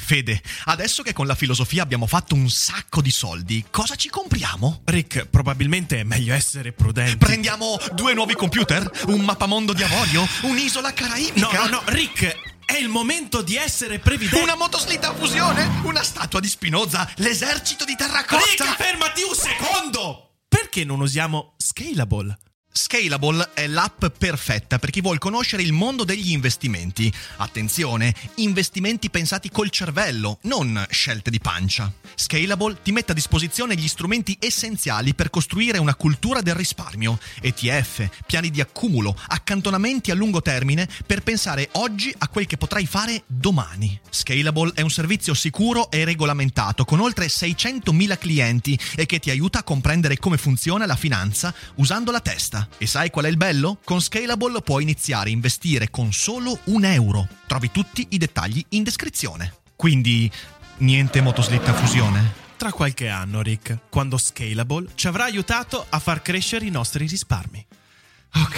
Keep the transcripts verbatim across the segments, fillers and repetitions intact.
Fede, adesso che con la filosofia abbiamo fatto un sacco di soldi, cosa ci compriamo? Rick, probabilmente è meglio essere prudenti. Prendiamo due nuovi computer? Un mappamondo di avorio? Un'isola caraibica? No, no, no, Rick, è il momento di essere previdenti. Una motoslitta a fusione? Una statua di Spinoza? L'esercito di terracotta? Rick, fermati un secondo! Perché non usiamo Scalable? Scalable è l'app perfetta per chi vuol conoscere il mondo degli investimenti. Attenzione, investimenti pensati col cervello, non scelte di pancia. Scalable ti mette a disposizione gli strumenti essenziali per costruire una cultura del risparmio, E T F, piani di accumulo, accantonamenti a lungo termine per pensare oggi a quel che potrai fare domani. Scalable è un servizio sicuro e regolamentato con oltre seicentomila clienti e che ti aiuta a comprendere come funziona la finanza usando la testa. E sai qual è il bello? Con Scalable puoi iniziare a investire con solo un euro. Trovi tutti i dettagli in descrizione. Quindi, niente motoslitta a fusione? Tra qualche anno, Rick, quando Scalable ci avrà aiutato a far crescere i nostri risparmi. Ok.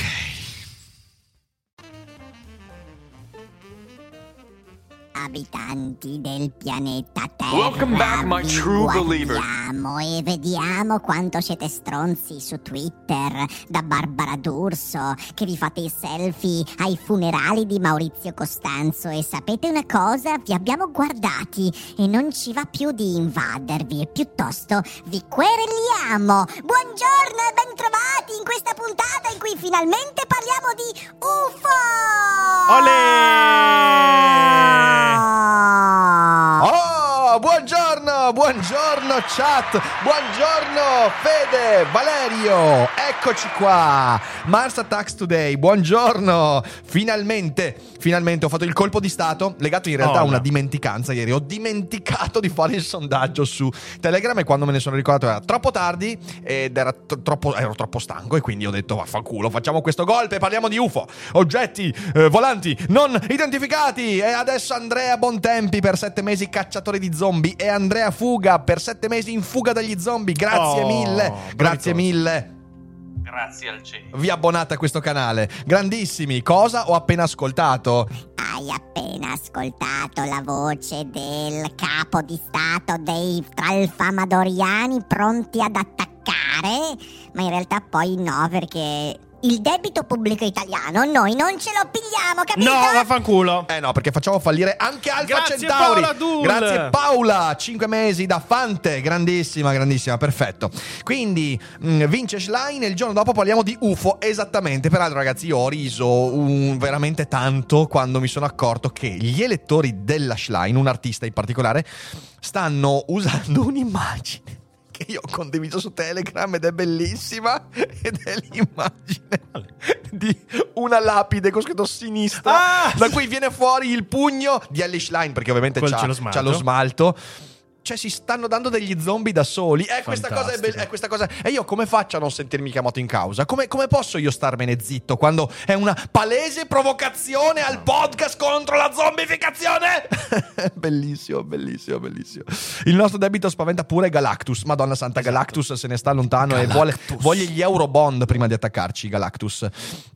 Abitanti del pianeta Terra, Welcome back, my vi true believer. guardiamo e vediamo quanto siete stronzi su Twitter, da Barbara D'Urso, che vi fate i selfie ai funerali di Maurizio Costanzo. E sapete una cosa? Vi abbiamo guardati e non ci va più di invadervi e piuttosto vi quereliamo. Buongiorno e bentrovati in questa puntata in cui finalmente parliamo di U F O! Olè! Oh, buongiorno, buongiorno chat, buongiorno Fede, Valerio, eccoci qua, Mars Attacks Today, buongiorno, finalmente, finalmente ho fatto il colpo di stato, legato in realtà oh, a una no. dimenticanza. Ieri ho dimenticato di fare il sondaggio su Telegram e quando me ne sono ricordato era troppo tardi ed era t- troppo, ero troppo stanco e quindi ho detto vaffanculo, facciamo questo golpe, parliamo di U F O, oggetti eh, volanti non identificati. E adesso Andrea Bontempi per sette mesi cacciatore di zombie e Andrea Fuga per sette mesi in fuga dagli zombie. Grazie Oh, mille, grazie bravitoso. mille. Grazie al cielo. Vi abbonate a questo canale. Grandissimi, cosa ho appena ascoltato? Hai appena ascoltato la voce del capo di stato dei tralfamadoriani pronti ad attaccare, ma in realtà poi no, perché il debito pubblico italiano noi non ce lo pigliamo, capito? No, vaffanculo! Eh no, perché facciamo fallire anche Alfa Grazie, Centauri. Paola Dul. Grazie Paola, cinque mesi da Fante, grandissima, grandissima, perfetto. Quindi mh, vince Schlein e il giorno dopo parliamo di U F O, esattamente. Peraltro ragazzi, io ho riso un, veramente tanto quando mi sono accorto che gli elettori della Schlein, un artista in particolare, stanno usando un'immagine che io ho condiviso su Telegram ed è bellissima, ed è l'immagine di una lapide con scritto sinistra, Ah! da cui viene fuori il pugno di Ellie Schlein, perché ovviamente Quel c'ha, c'è lo smalto. c'ha lo smalto. Cioè si stanno dando degli zombie da soli. Eh, questa cosa è, be- Fantastico. è questa cosa. E io come faccio a non sentirmi chiamato in causa? Come, come posso io starmene zitto quando è una palese provocazione al podcast contro la zombificazione? Bellissimo, bellissimo, bellissimo. Il nostro debito spaventa pure Galactus. Madonna santa, Esatto. Galactus se ne sta lontano e vuole, vuole gli Eurobond prima di attaccarci, Galactus.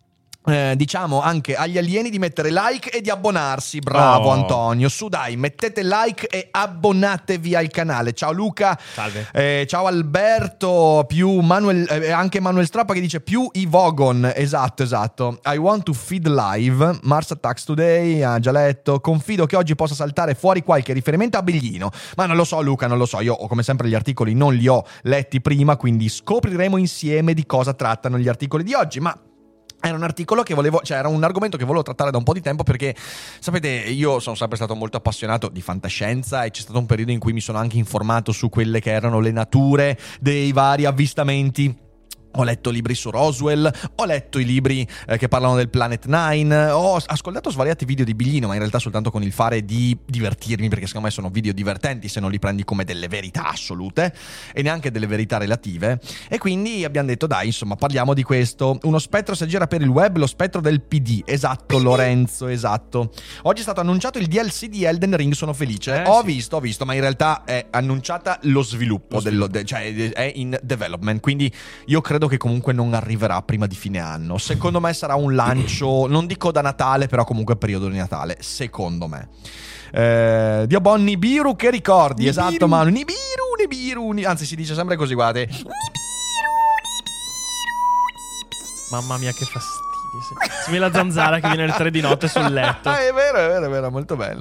Eh, diciamo anche agli alieni di mettere like e di abbonarsi. Bravo Oh. Antonio. Su dai, mettete like e abbonatevi al canale. Ciao Luca. Salve. Eh, ciao Alberto. Più Manuel, eh, anche Manuel Strappa che dice più i Vogon. Esatto, esatto. I want to feed live. Mars Attacks Today. Ha già letto. Confido che oggi possa saltare fuori qualche riferimento a Biglino. Ma non lo so Luca, non lo so. Io come sempre gli articoli non li ho letti prima, quindi scopriremo insieme di cosa trattano gli articoli di oggi. Ma era un articolo che volevo, cioè era un argomento che volevo trattare da un po' di tempo perché, sapete, io sono sempre stato molto appassionato di fantascienza e c'è stato un periodo in cui mi sono anche informato su quelle che erano le nature dei vari avvistamenti. Ho letto libri su Roswell, ho letto i libri eh, che parlano del Planet Nine, ho ascoltato svariati video di Biglino, ma in realtà soltanto con il fare di divertirmi, perché secondo me sono video divertenti se non li prendi come delle verità assolute e neanche delle verità relative. E quindi abbiamo detto dai, insomma, parliamo di questo. Uno spettro si aggira per il web, lo spettro del P D. Esatto, Lorenzo, esatto. Oggi è stato annunciato il D L C di Elden Ring, sono felice. Eh, ho sì. visto, ho visto, ma in realtà è annunciata lo sviluppo, Lo dello, sviluppo. de- cioè è in development, quindi io credo credo che comunque non arriverà prima di fine anno. Secondo me sarà un lancio, non dico da Natale, però comunque periodo di Natale, secondo me. Eh, Dio buon Nibiru, che ricordi? Nibiru. Esatto, Manu. Nibiru, Nibiru, Nibiru. Anzi, si dice sempre così, guardate. Mamma mia, che fastidio. Sembra la zanzara che viene alle tre di notte sul letto. Ah, è vero, è vero, è vero, molto bello.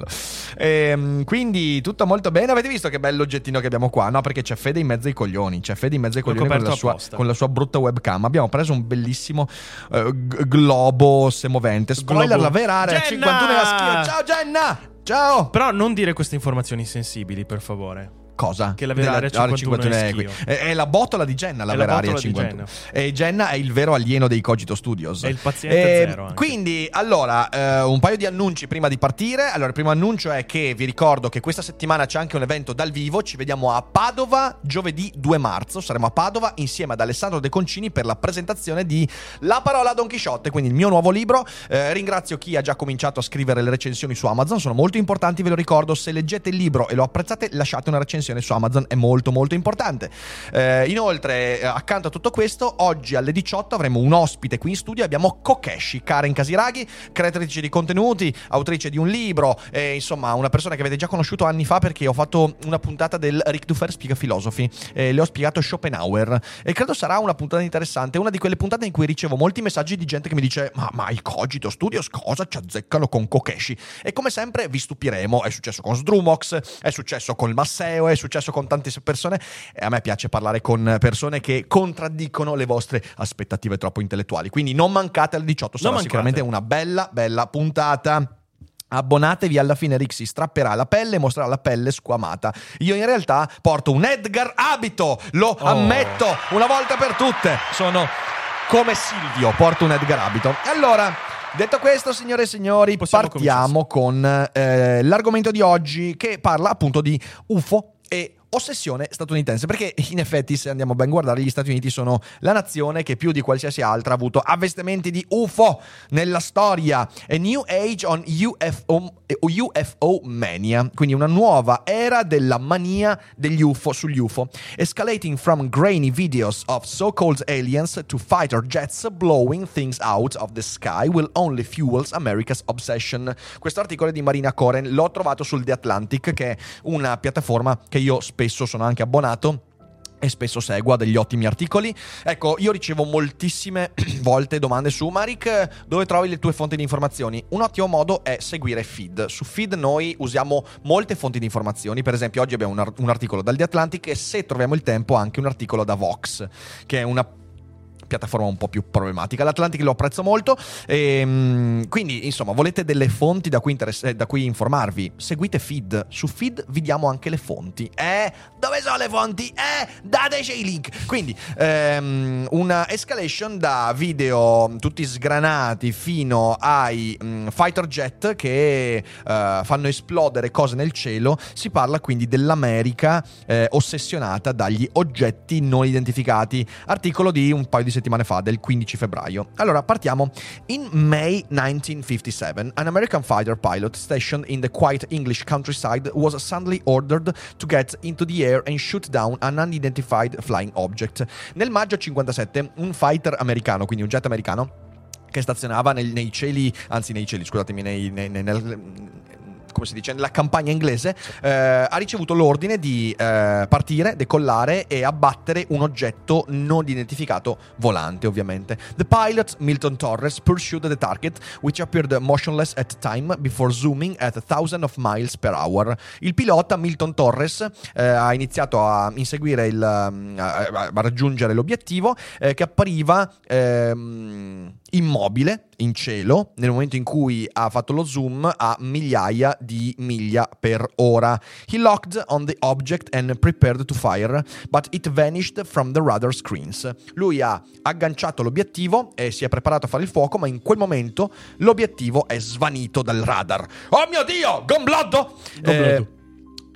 Ehm, quindi tutto molto bene. Avete visto che bello oggettino che abbiamo qua? No, perché c'è Fede in mezzo ai coglioni. C'è Fede in mezzo ai L'ho coglioni con coperto la, sua, apposta. con la sua brutta webcam. Abbiamo preso un bellissimo eh, g- globo semovente. Spoiler, Globo. la vera area Jenna! cinquantuno nella schiena. Ciao Jenna! Ciao! Però non dire queste informazioni insensibili, per favore. Cosa? Che la vera area cinquantuno è qui. schio. È, è la botola di Jenna, la È la vera area botola di cinquantuno. E Jenna è il vero alieno dei Cogito Studios. È il paziente Eh, zero anche. Quindi, allora, eh, un paio di annunci prima di partire. Allora, il primo annuncio è che vi ricordo che questa settimana c'è anche un evento dal vivo. Ci vediamo a Padova giovedì due marzo. Saremo a Padova insieme ad Alessandro De Concini per la presentazione di La parola Don Chisciotte, quindi il mio nuovo libro. Eh, ringrazio chi ha già cominciato a scrivere le recensioni su Amazon, sono molto importanti, ve lo ricordo. Se leggete il libro e lo apprezzate, lasciate una recensione su Amazon, è molto molto importante. Eh, inoltre, eh, accanto a tutto questo, oggi alle diciotto avremo un ospite qui in studio. Abbiamo Kokeshi, Karen Casiraghi, creatrice di contenuti, autrice di un libro, eh, insomma una persona che avete già conosciuto anni fa, perché ho fatto una puntata del Ric Dufer Spiega Filosofi, eh, le ho spiegato Schopenhauer e credo sarà una puntata interessante, una di quelle puntate in cui ricevo molti messaggi di gente che mi dice ma, ma i Cogito Studios cosa ci azzeccano con Kokeshi? E come sempre vi stupiremo. È successo con Sdrumox, è successo con Masseo, è successo con tante persone, e a me piace parlare con persone che contraddicono le vostre aspettative troppo intellettuali, quindi non mancate alle diciotto, sarà Non mancate. sicuramente una bella bella puntata. Abbonatevi, alla fine Rick si strapperà la pelle e mostrerà la pelle squamata. Io in realtà porto un Edgar abito, lo Oh. ammetto una volta per tutte, sono come Silvio, porto un Edgar abito. Allora, detto questo, signore e signori, Possiamo partiamo con eh, l'argomento di oggi, che parla appunto di U F O e ossessione statunitense, perché in effetti, se andiamo a ben guardare, gli Stati Uniti sono la nazione che più di qualsiasi altra ha avuto avvistamenti di U F O nella storia. A new age on U F O, U F O mania, quindi una nuova era della mania degli U F O sugli U F O, escalating from grainy videos of so-called aliens to fighter jets blowing things out of the sky will only fuels America's obsession. Questo articolo è di Marina Koren, l'ho trovato sul The Atlantic, che è una piattaforma che io spesso sono anche abbonato e spesso seguo, ha degli ottimi articoli. Ecco, io ricevo moltissime volte domande su Maric, dove trovi le tue fonti di informazioni? Un ottimo modo è seguire Feed. Su Feed noi usiamo molte fonti di informazioni. Per esempio oggi abbiamo un, art- un articolo dal The Atlantic e, se troviamo il tempo, anche un articolo da Vox, che è una piattaforma un po' più problematica. L'Atlantic lo apprezzo molto e, quindi insomma, volete delle fonti da cui, interess- da cui informarvi, seguite Feed. Su Feed vi diamo anche le fonti. Eh, dove sono le fonti? Eh, dateci i link. Quindi ehm, una escalation da video tutti sgranati fino ai mh, fighter jet che uh, fanno esplodere cose nel cielo. Si parla quindi dell'America eh, ossessionata dagli oggetti non identificati. Articolo di un paio di settimane fa, del quindici febbraio. Allora, partiamo. In May nineteen fifty-seven, an American fighter pilot stationed in the quiet English countryside was suddenly ordered to get into the air and shoot down an unidentified flying object. Nel maggio cinquantasette, un fighter americano, quindi un jet americano, che stazionava nel, nei cieli, anzi nei cieli, scusatemi, nei, nei, nei, nel, come si dice, nella campagna inglese, eh, ha ricevuto l'ordine di eh, partire, decollare e abbattere un oggetto non identificato volante, ovviamente. The pilot, Milton Torres, pursued the target, which appeared motionless at the time before zooming at thousands of miles per hour. Il pilota, Milton Torres, eh, ha iniziato a inseguire il, a, a raggiungere l'obiettivo, eh, che appariva ehm, immobile in cielo nel momento in cui ha fatto lo zoom a migliaia di miglia per ora. He locked on the object and prepared to fire, but it vanished from the radar screens. Lui ha agganciato l'obiettivo e si è preparato a fare il fuoco, ma in quel momento l'obiettivo è svanito dal radar. Oh mio Dio, Gombloddo! Gombloddo. Eh,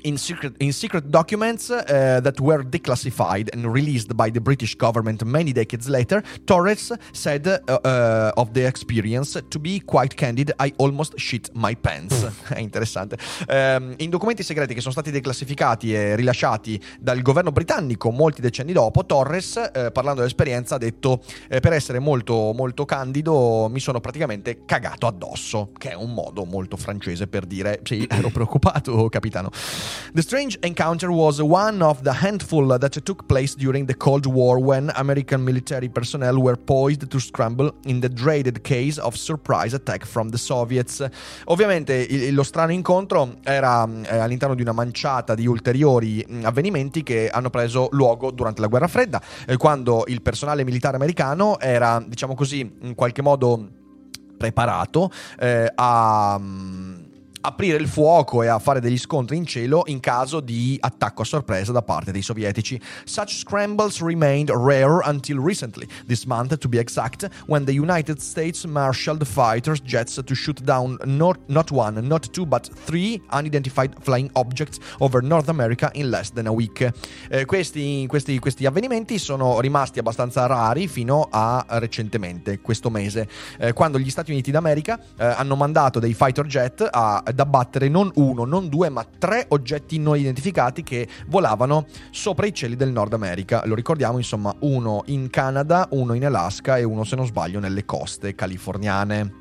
In secret, in secret documents uh, that were declassified and released by the British government many decades later, Torres said uh, uh, of the experience, to be quite candid, I almost shit my pants. È interessante. Um, in documenti segreti che sono stati declassificati e rilasciati dal governo britannico molti decenni dopo, Torres, eh, parlando dell'esperienza, ha detto eh, per essere molto, molto candido, mi sono praticamente cagato addosso, che è un modo molto francese per dire sì, ero preoccupato, capitano. The strange encounter was one of the handful that took place during the Cold War when American military personnel were poised to scramble in the dreaded case of surprise attack from the Soviets. Ovviamente il, lo strano incontro era eh, all'interno di una manciata di ulteriori mh, avvenimenti che hanno preso luogo durante la Guerra Fredda, eh, quando il personale militare americano era, diciamo così, in qualche modo preparato eh, a... Mh, aprire il fuoco e a fare degli scontri in cielo in caso di attacco a sorpresa da parte dei sovietici. Such scrambles remained rare until recently, this month to be exact, when the United States marshaled fighter jets to shoot down not, not one, not two, but three unidentified flying objects over North America in less than a week. Eh, questi, questi, questi avvenimenti sono rimasti abbastanza rari fino a recentemente, questo mese, eh, quando gli Stati Uniti d'America eh, hanno mandato dei fighter jet a ad abbattere non uno, non due, ma tre oggetti non identificati che volavano sopra i cieli del Nord America. Lo ricordiamo, insomma, uno in Canada, uno in Alaska e uno, se non sbaglio, nelle coste californiane.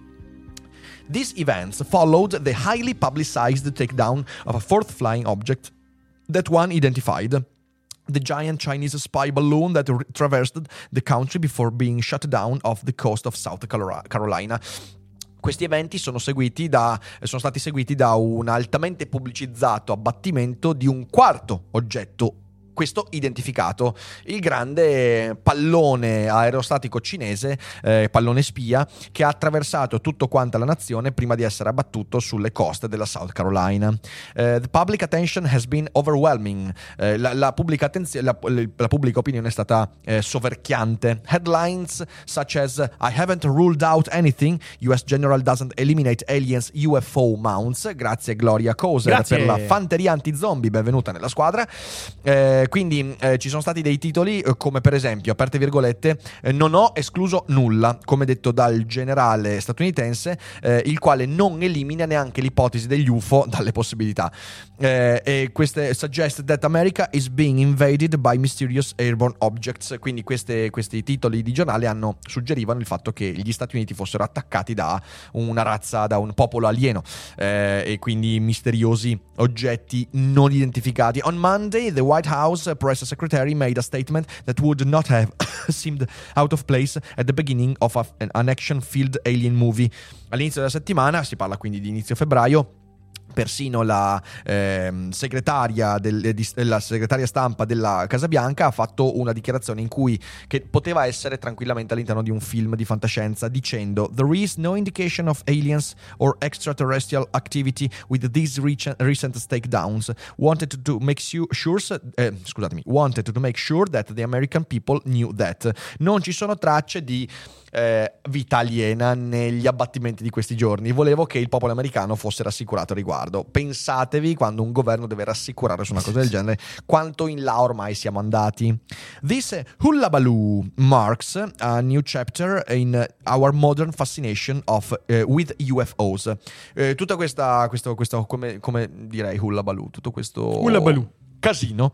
These events followed the highly publicized takedown of a fourth flying object that one identified. The giant Chinese spy balloon that r- traversed the country before being shut down off the coast of South Carolina. Questi eventi sono seguiti da, sono stati seguiti da un altamente pubblicizzato abbattimento di un quarto oggetto, questo identificato, il grande pallone aerostatico cinese, eh, pallone spia, che ha attraversato tutto quanta la nazione prima di essere abbattuto sulle coste della South Carolina. Uh, the public attention has been overwhelming. Uh, la, la, pubblica attenzio- la, la pubblica opinione è stata eh, soverchiante. Headlines such as I haven't ruled out anything, U S General doesn't eliminate aliens U F O mounts, grazie Gloria Koser Grazie. per la fanteria anti-zombie, benvenuta nella squadra. Eh, Quindi eh, ci sono stati dei titoli eh, come per esempio, aperte virgolette, eh, non ho escluso nulla, come detto dal generale statunitense, eh, il quale non elimina neanche l'ipotesi degli U F O dalle possibilità. Eh, e queste suggest that America is being invaded by mysterious airborne objects. Quindi queste, questi titoli di giornale hanno suggerivano il fatto che gli Stati Uniti fossero attaccati da una razza, da un popolo alieno, eh, e quindi misteriosi oggetti non identificati. On Monday, the White House press secretary made a statement that would not have seemed out of place at the beginning of a, an action-filled alien movie. All'inizio della settimana, si parla quindi di inizio febbraio, persino la eh, segretaria del, di, la segretaria stampa della Casa Bianca ha fatto una dichiarazione in cui che poteva essere tranquillamente all'interno di un film di fantascienza, dicendo there is no indication of aliens or extraterrestrial activity with these recent, recent takedowns. Wanted to, to make su- sure eh, scusatemi wanted to make sure that the American people knew that. Non ci sono tracce di eh, vita aliena negli abbattimenti di questi giorni. Volevo che il popolo americano fosse rassicurato a riguardo. Pensatevi, quando un governo deve rassicurare su una cosa del genere, quanto in là ormai siamo andati. This hullabaloo marks a new chapter in our modern fascination of uh, with U F Os. Eh, tutta questa, questo, questo come, come direi hullabaloo, tutto questo Hullabaloo. casino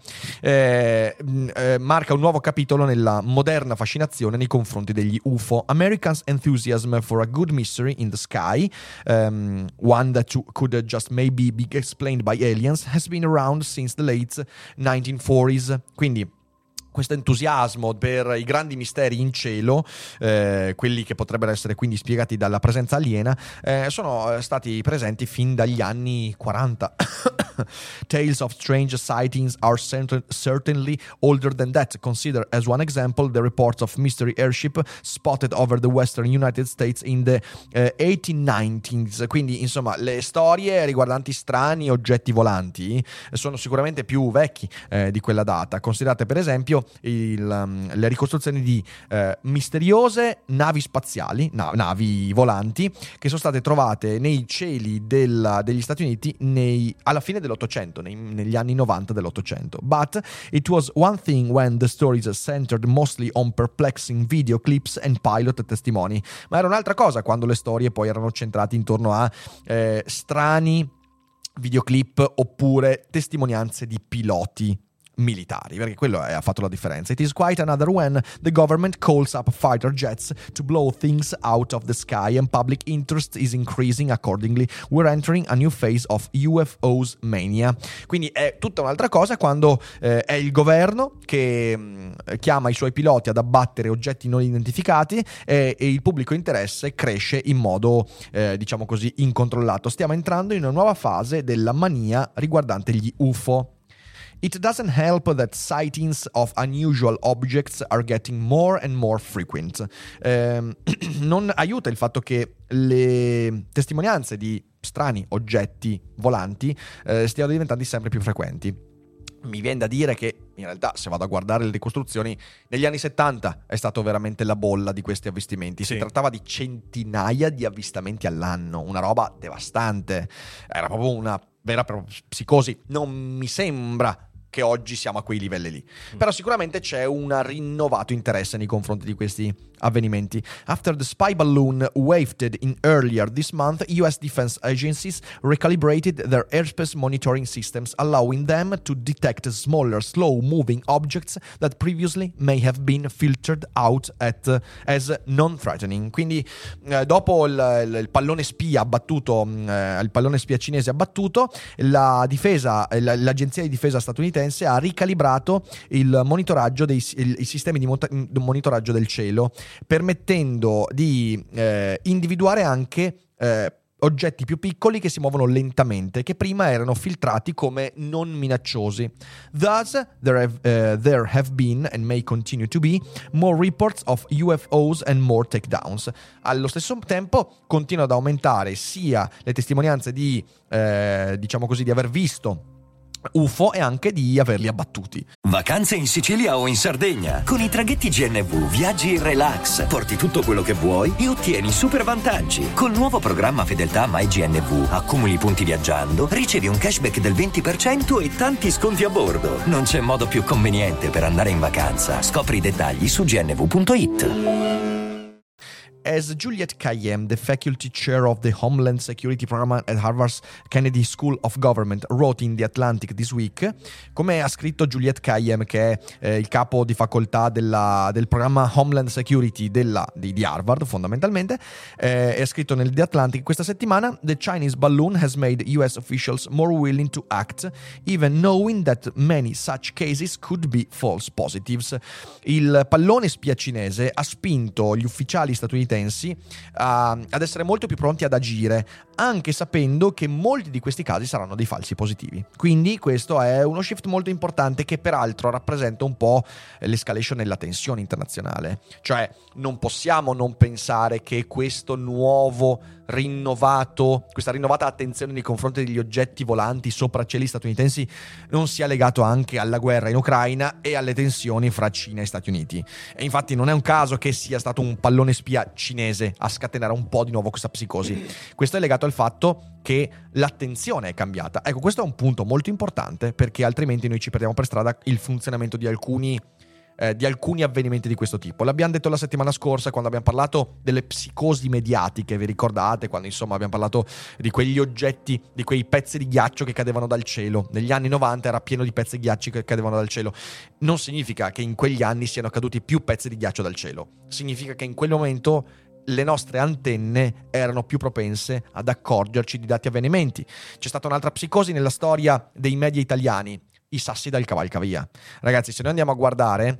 eh, eh, marca un nuovo capitolo nella moderna fascinazione nei confronti degli U F O. Americans' enthusiasm for a good mystery in the sky, um, one that could just maybe be explained by aliens, has been around since the late nineteen forties. Quindi questo entusiasmo per i grandi misteri in cielo, eh, quelli che potrebbero essere quindi spiegati dalla presenza aliena, eh, sono stati presenti fin dagli anni quaranta. Tales of strange sightings are certain, certainly older than that. Consider as one example the reports of mystery airship spotted over the western United States in the uh, eighteen nineties. Quindi insomma le storie riguardanti strani oggetti volanti sono sicuramente più vecchi eh, di quella data. Considerate per esempio il, um, le ricostruzioni di eh, misteriose navi spaziali, na- navi volanti, che sono state trovate nei cieli della, degli Stati Uniti nei, alla fine dell'Ottocento, nei, negli anni novanta dell'Ottocento. But it was one thing when the stories centered mostly on perplexing video clips and pilot testimoni. Ma era un'altra cosa quando le storie poi erano centrate intorno a eh, strani videoclip oppure testimonianze di piloti militari, perché quello è, ha fatto la differenza. It is quite another when the government calls up fighter jets to blow things out of the sky and public interest is increasing accordingly. We're entering a new phase of U F Os mania. Quindi è tutta un'altra cosa quando eh, è il governo che mh, chiama i suoi piloti ad abbattere oggetti non identificati e, e il pubblico interesse cresce in modo eh, diciamo così incontrollato. Stiamo entrando in una nuova fase della mania riguardante gli U F O. It doesn't help that sightings of unusual objects are getting more and more frequent. Eh, non aiuta il fatto che le testimonianze di strani oggetti volanti eh, stiano diventando sempre più frequenti. Mi viene da dire che in realtà, se vado a guardare le ricostruzioni, negli anni settanta è stato veramente la bolla di questi avvistamenti. Si sì. trattava di centinaia di avvistamenti all'anno, una roba devastante. Era proprio una vera e propria psicosi. Non mi sembra che oggi siamo a quei livelli lì. Mm. Però sicuramente c'è un rinnovato interesse nei confronti di questi avvenimenti. After the spy balloon wafted in earlier this month, U S defense agencies recalibrated their airspace monitoring systems, allowing them to detect smaller, slow-moving objects that previously may have been filtered out at, uh, as non-threatening. Quindi, eh, dopo il, il, il pallone spia abbattuto, eh, il pallone spia cinese abbattuto, la difesa, l'agenzia di difesa statunitense ha ricalibrato il monitoraggio dei il, i sistemi di mota- monitoraggio del cielo, permettendo di eh, individuare anche eh, oggetti più piccoli che si muovono lentamente, che prima erano filtrati come non minacciosi. Thus, there have, uh, there have been, and may continue to be, more reports of U F Os and more takedowns. Allo stesso tempo continuano ad aumentare sia le testimonianze di, eh, diciamo così, di aver visto U F O e anche di averli abbattuti. Vacanze in Sicilia o in Sardegna. Con i traghetti G N V viaggi in relax, porti tutto quello che vuoi e ottieni super vantaggi. Col nuovo programma Fedeltà MyGNV accumuli punti viaggiando, ricevi un cashback del venti per cento e tanti sconti a bordo. Non c'è modo più conveniente per andare in vacanza. Scopri i dettagli su g n v punto i t. As Juliette Kayyem, the faculty chair of the Homeland Security Program at Harvard's Kennedy School of Government, wrote in The Atlantic this week, come ha scritto Juliette Kayyem, che è eh, il capo di facoltà della, del programma Homeland Security della, di, di Harvard, fondamentalmente, eh, è scritto nel The Atlantic questa settimana: The Chinese balloon has made U S officials more willing to act, even knowing that many such cases could be false positives. Il pallone spia cinese ha spinto gli ufficiali statunitensi Uh, ad essere molto più pronti ad agire, anche sapendo che molti di questi casi saranno dei falsi positivi. Quindi questo è uno shift molto importante, che peraltro rappresenta un po' l'escalation nella tensione internazionale. Cioè, non possiamo non pensare che questo nuovo rinnovato, questa rinnovata attenzione nei confronti degli oggetti volanti sopra cieli statunitensi non sia legato anche alla guerra in Ucraina e alle tensioni fra Cina e Stati Uniti. E infatti non è un caso che sia stato un pallone spia cinese a scatenare un po' di nuovo questa psicosi. Questo è legato al fatto che l'attenzione è cambiata. Ecco, questo è un punto molto importante, perché altrimenti noi ci perdiamo per strada il funzionamento di alcuni Eh, di alcuni avvenimenti di questo tipo. L'abbiamo detto la settimana scorsa quando abbiamo parlato delle psicosi mediatiche, vi ricordate? Quando insomma abbiamo parlato di quegli oggetti, di quei pezzi di ghiaccio che cadevano dal cielo. Negli anni novanta era pieno di pezzi di ghiaccio che cadevano dal cielo. Non significa che in quegli anni siano caduti più pezzi di ghiaccio dal cielo. Significa che in quel momento le nostre antenne erano più propense ad accorgerci di dati avvenimenti. C'è stata un'altra psicosi nella storia dei media italiani: i sassi dal cavalcavia. Ragazzi, se noi andiamo a guardare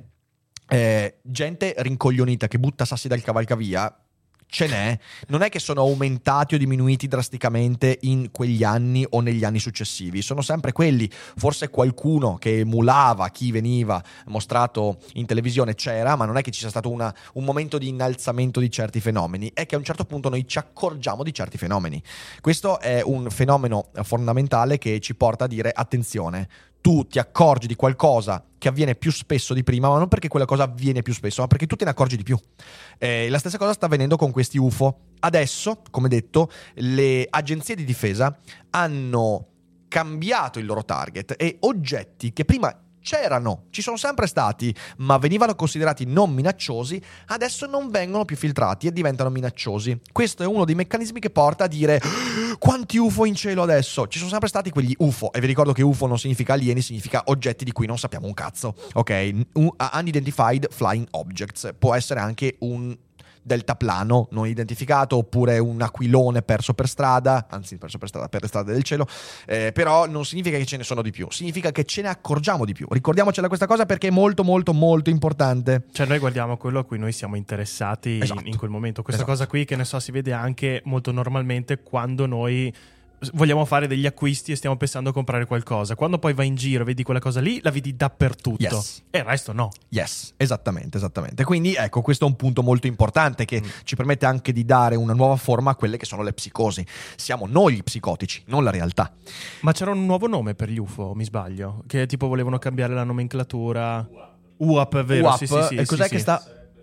eh, gente rincoglionita che butta sassi dal cavalcavia, ce n'è. Non è che sono aumentati o diminuiti drasticamente in quegli anni o negli anni successivi, sono sempre quelli. Forse qualcuno che emulava chi veniva mostrato in televisione c'era, ma non è che ci sia stato una, un momento di innalzamento di certi fenomeni, è che a un certo punto noi ci accorgiamo di certi fenomeni. Questo è un fenomeno fondamentale che ci porta a dire: attenzione, tu ti accorgi di qualcosa che avviene più spesso di prima, ma non perché quella cosa avviene più spesso, ma perché tu te ne accorgi di più. Eh, la stessa cosa sta avvenendo con questi U F O. Adesso, come detto, le agenzie di difesa hanno cambiato il loro target e oggetti che prima c'erano, ci sono sempre stati, ma venivano considerati non minacciosi, adesso non vengono più filtrati e diventano minacciosi. Questo è uno dei meccanismi che porta a dire: quanti U F O in cielo adesso? Ci sono sempre stati quegli U F O, e vi ricordo che U F O non significa alieni, significa oggetti di cui non sappiamo un cazzo, ok? Unidentified Flying Objects può essere anche un deltaplano non identificato, oppure un aquilone perso per strada, anzi perso per strada per le strade del cielo, eh, però non significa che ce ne sono di più, significa che ce ne accorgiamo di più. Ricordiamocela questa cosa perché è molto molto molto importante. Cioè noi guardiamo quello a cui noi siamo interessati, esatto, in, in quel momento. Questa esatto. cosa qui, che ne so, si vede anche molto normalmente quando noi vogliamo fare degli acquisti e stiamo pensando a comprare qualcosa. Quando poi vai in giro e vedi quella cosa lì, la vedi dappertutto, yes, e il resto no. Yes, esattamente, esattamente. Quindi ecco, questo è un punto molto importante che mm. ci permette anche di dare una nuova forma a quelle che sono le psicosi. Siamo noi gli psicotici, non la realtà. Ma c'era un nuovo nome per gli U F O, mi sbaglio? Che tipo volevano cambiare la nomenclatura. U A P, vero? U A P, sì, sì, sì, e cos'è sì, che sì. sta...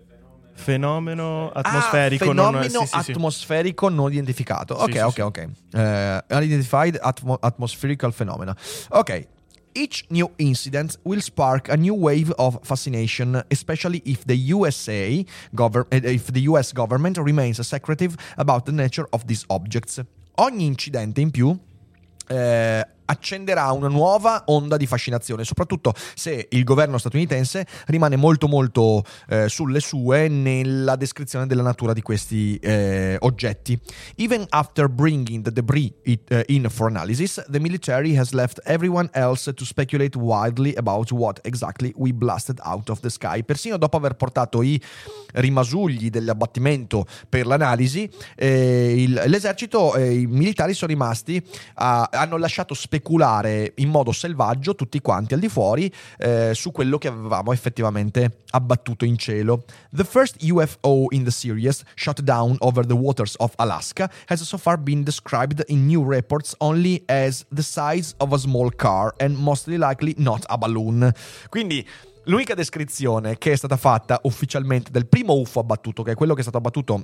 Fenomeno atmosferico, ah, fenomeno non, sì, sì, atmosferico sì. non identificato. Ok, sì, ok, sì, ok. Uh, unidentified atmo- atmospherical phenomena. Ok. Each new incident will spark a new wave of fascination, especially if the U S A gover- if the U S government remains secretive about the nature of these objects. Ogni incidente in più eh, accenderà una nuova onda di fascinazione, soprattutto se il governo statunitense rimane molto molto eh, sulle sue nella descrizione della natura di questi eh, oggetti. Even after bringing the debris it, uh, in for analysis, the military has left everyone else to speculate wildly about what exactly we blasted out of the sky. Persino dopo aver portato i rimasugli dell'abbattimento per l'analisi, eh, il, l'esercito e i militari sono rimasti a, hanno lasciato speculare speculare in modo selvaggio tutti quanti al di fuori eh, su quello che avevamo effettivamente abbattuto in cielo. The first U F O in the series shot down over the waters of Alaska has so far been described in new reports only as the size of a small car and mostly likely not a balloon. Quindi l'unica descrizione che è stata fatta ufficialmente del primo U F O abbattuto, che è quello che è stato abbattuto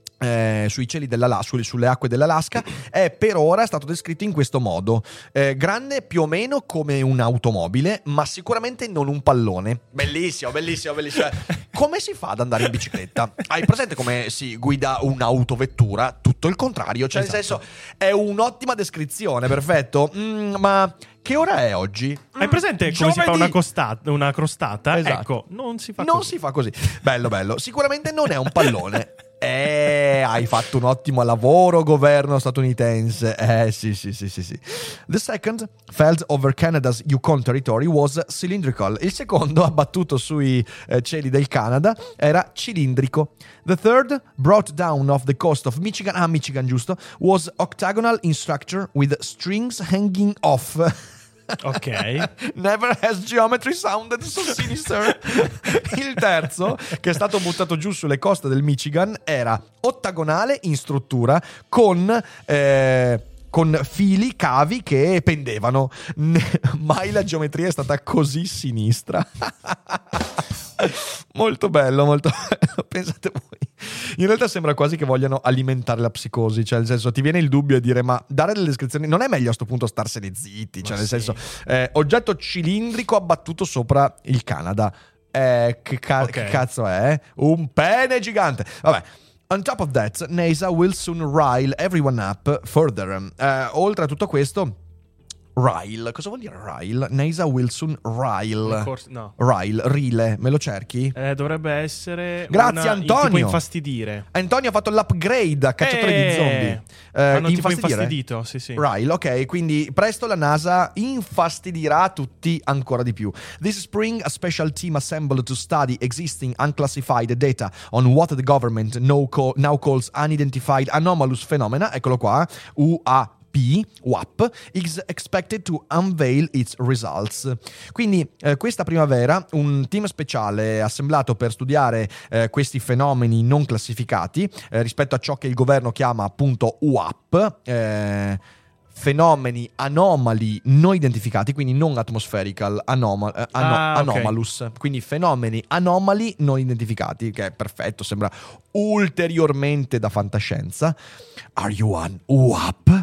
Eh, sui cieli dell'Alaska, sulle acque dell'Alaska, è per ora stato descritto in questo modo: eh, grande più o meno come un'automobile, ma sicuramente non un pallone. Bellissimo, bellissimo, bellissimo. Come si fa ad andare in bicicletta? Hai presente come si guida un'autovettura? Tutto il contrario, cioè esatto. nel senso è un'ottima descrizione, perfetto. Mm, ma che ora è oggi? Hai presente come Giovedì. si fa una, costata, una crostata? Esatto. Ecco, non si fa non così. si fa così. Bello, bello. Sicuramente non è un pallone. Eh, hai fatto un ottimo lavoro, governo statunitense. Eh, sì, sì, sì, sì, sì. The second, felt over Canada's Yukon territory, was cylindrical. Il secondo, abbattuto sui eh, cieli del Canada, era cilindrico. The third, brought down off the coast of Michigan, ah, Michigan, giusto, was octagonal in structure with strings hanging off. Ok. Never has geometry sounded so sinister. Il terzo, che è stato buttato giù sulle coste del Michigan, era ottagonale in struttura con eh, con fili, cavi che pendevano. Mai la geometria è stata così sinistra. Molto bello, molto bello. Pensate voi. In realtà sembra quasi che vogliano alimentare la psicosi, cioè nel senso ti viene il dubbio a dire: ma dare delle descrizioni non è meglio a sto punto starsene zitti, cioè ma nel sì. senso eh, oggetto cilindrico abbattuto sopra il Canada. Eh, che, ca- okay. che cazzo è? Un pene gigante. Vabbè. On top of that, NASA will soon rile everyone up further. Uh, oltre a tutto questo, rile, cosa vuol dire rile? NASA will soon rile. Course, no. Rile, rile, me lo cerchi? Eh, dovrebbe essere Grazie una, Antonio. tipo infastidire. Antonio ha fatto l'upgrade a cacciatore eh, di zombie. Eh, hanno tipo infastidito, sì sì. Rile, ok, quindi presto la NASA infastidirà tutti ancora di più. This spring a special team assembled to study existing unclassified data on what the government now, call, now calls unidentified anomalous phenomena, eccolo qua, U A P, U A P, is expected to unveil its results. Quindi eh, questa primavera un team speciale assemblato per studiare eh, questi fenomeni non classificati eh, rispetto a ciò che il governo chiama appunto U A P, eh, fenomeni anomali non identificati, quindi non atmospherical, anomal, eh, ano- Ah, ok. anomalous, quindi fenomeni anomali non identificati, che è perfetto, sembra ulteriormente da fantascienza. Are you an U A P?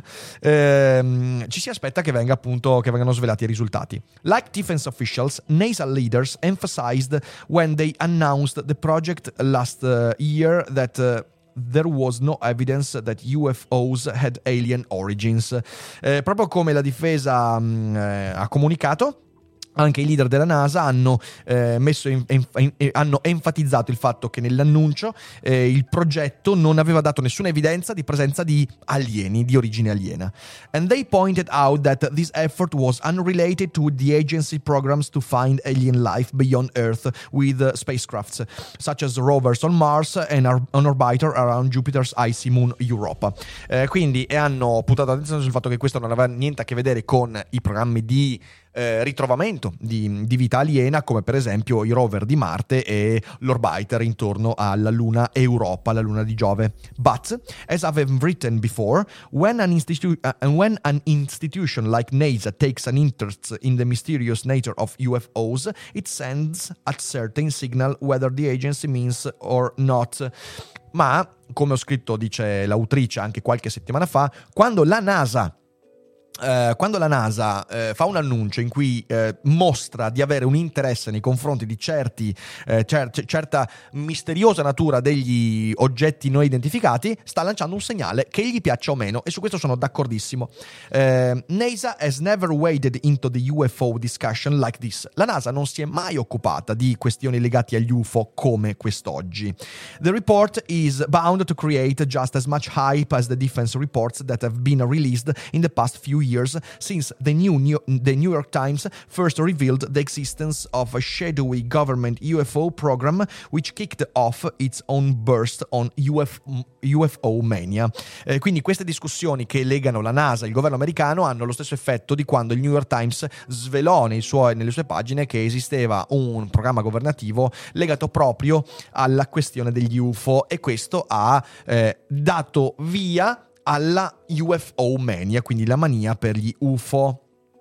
Ehm, ci si aspetta che venga appunto che vengano svelati i risultati. Like defense officials, NASA leaders emphasized when they announced the project last uh, year that uh, there was no evidence that U F Os had alien origins. Eh, proprio come la difesa mh, eh, ha comunicato, anche i leader della NASA hanno, eh, messo in, in, in, hanno enfatizzato il fatto che nell'annuncio eh, il progetto non aveva dato nessuna evidenza di presenza di alieni, di origine aliena. And they pointed out that this effort was unrelated to the agency programs to find alien life beyond Earth with uh, spacecrafts, such as rovers on Mars and ar- an orbiter around Jupiter's icy moon Europa. Eh, quindi e hanno puntato attenzione sul fatto che questo non aveva niente a che vedere con i programmi di Eh, ritrovamento di, di vita aliena, come per esempio i rover di Marte e l'orbiter intorno alla luna Europa, la luna di Giove. But, as I've written before, when an, institu- uh, when an institution like NASA takes an interest in the mysterious nature of U F Os, it sends a certain signal whether the agency means or not. Ma, come ho scritto, dice l'autrice anche qualche settimana fa, quando la NASA Uh, quando la NASA uh, fa un annuncio in cui uh, mostra di avere un interesse nei confronti di certi, uh, cer- certa misteriosa natura degli oggetti non identificati, sta lanciando un segnale che gli piaccia o meno, e su questo sono d'accordissimo. Uh, NASA has never waded into the U F O discussion like this. La NASA non si è mai occupata di questioni legate agli U F O come quest'oggi. The report is bound to create just as much hype as the defense reports that have been released in the past few years. years since the new, new the New York Times first revealed the existence of a shadowy government U F O program which kicked off its own burst on U F, U F O mania. Eh, quindi queste discussioni che legano la NASA e il governo americano hanno lo stesso effetto di quando il New York Times svelò nei suoi, nelle sue pagine che esisteva un programma governativo legato proprio alla questione degli U F O, e questo ha eh, dato via alla U F O mania, quindi la mania per gli U F O.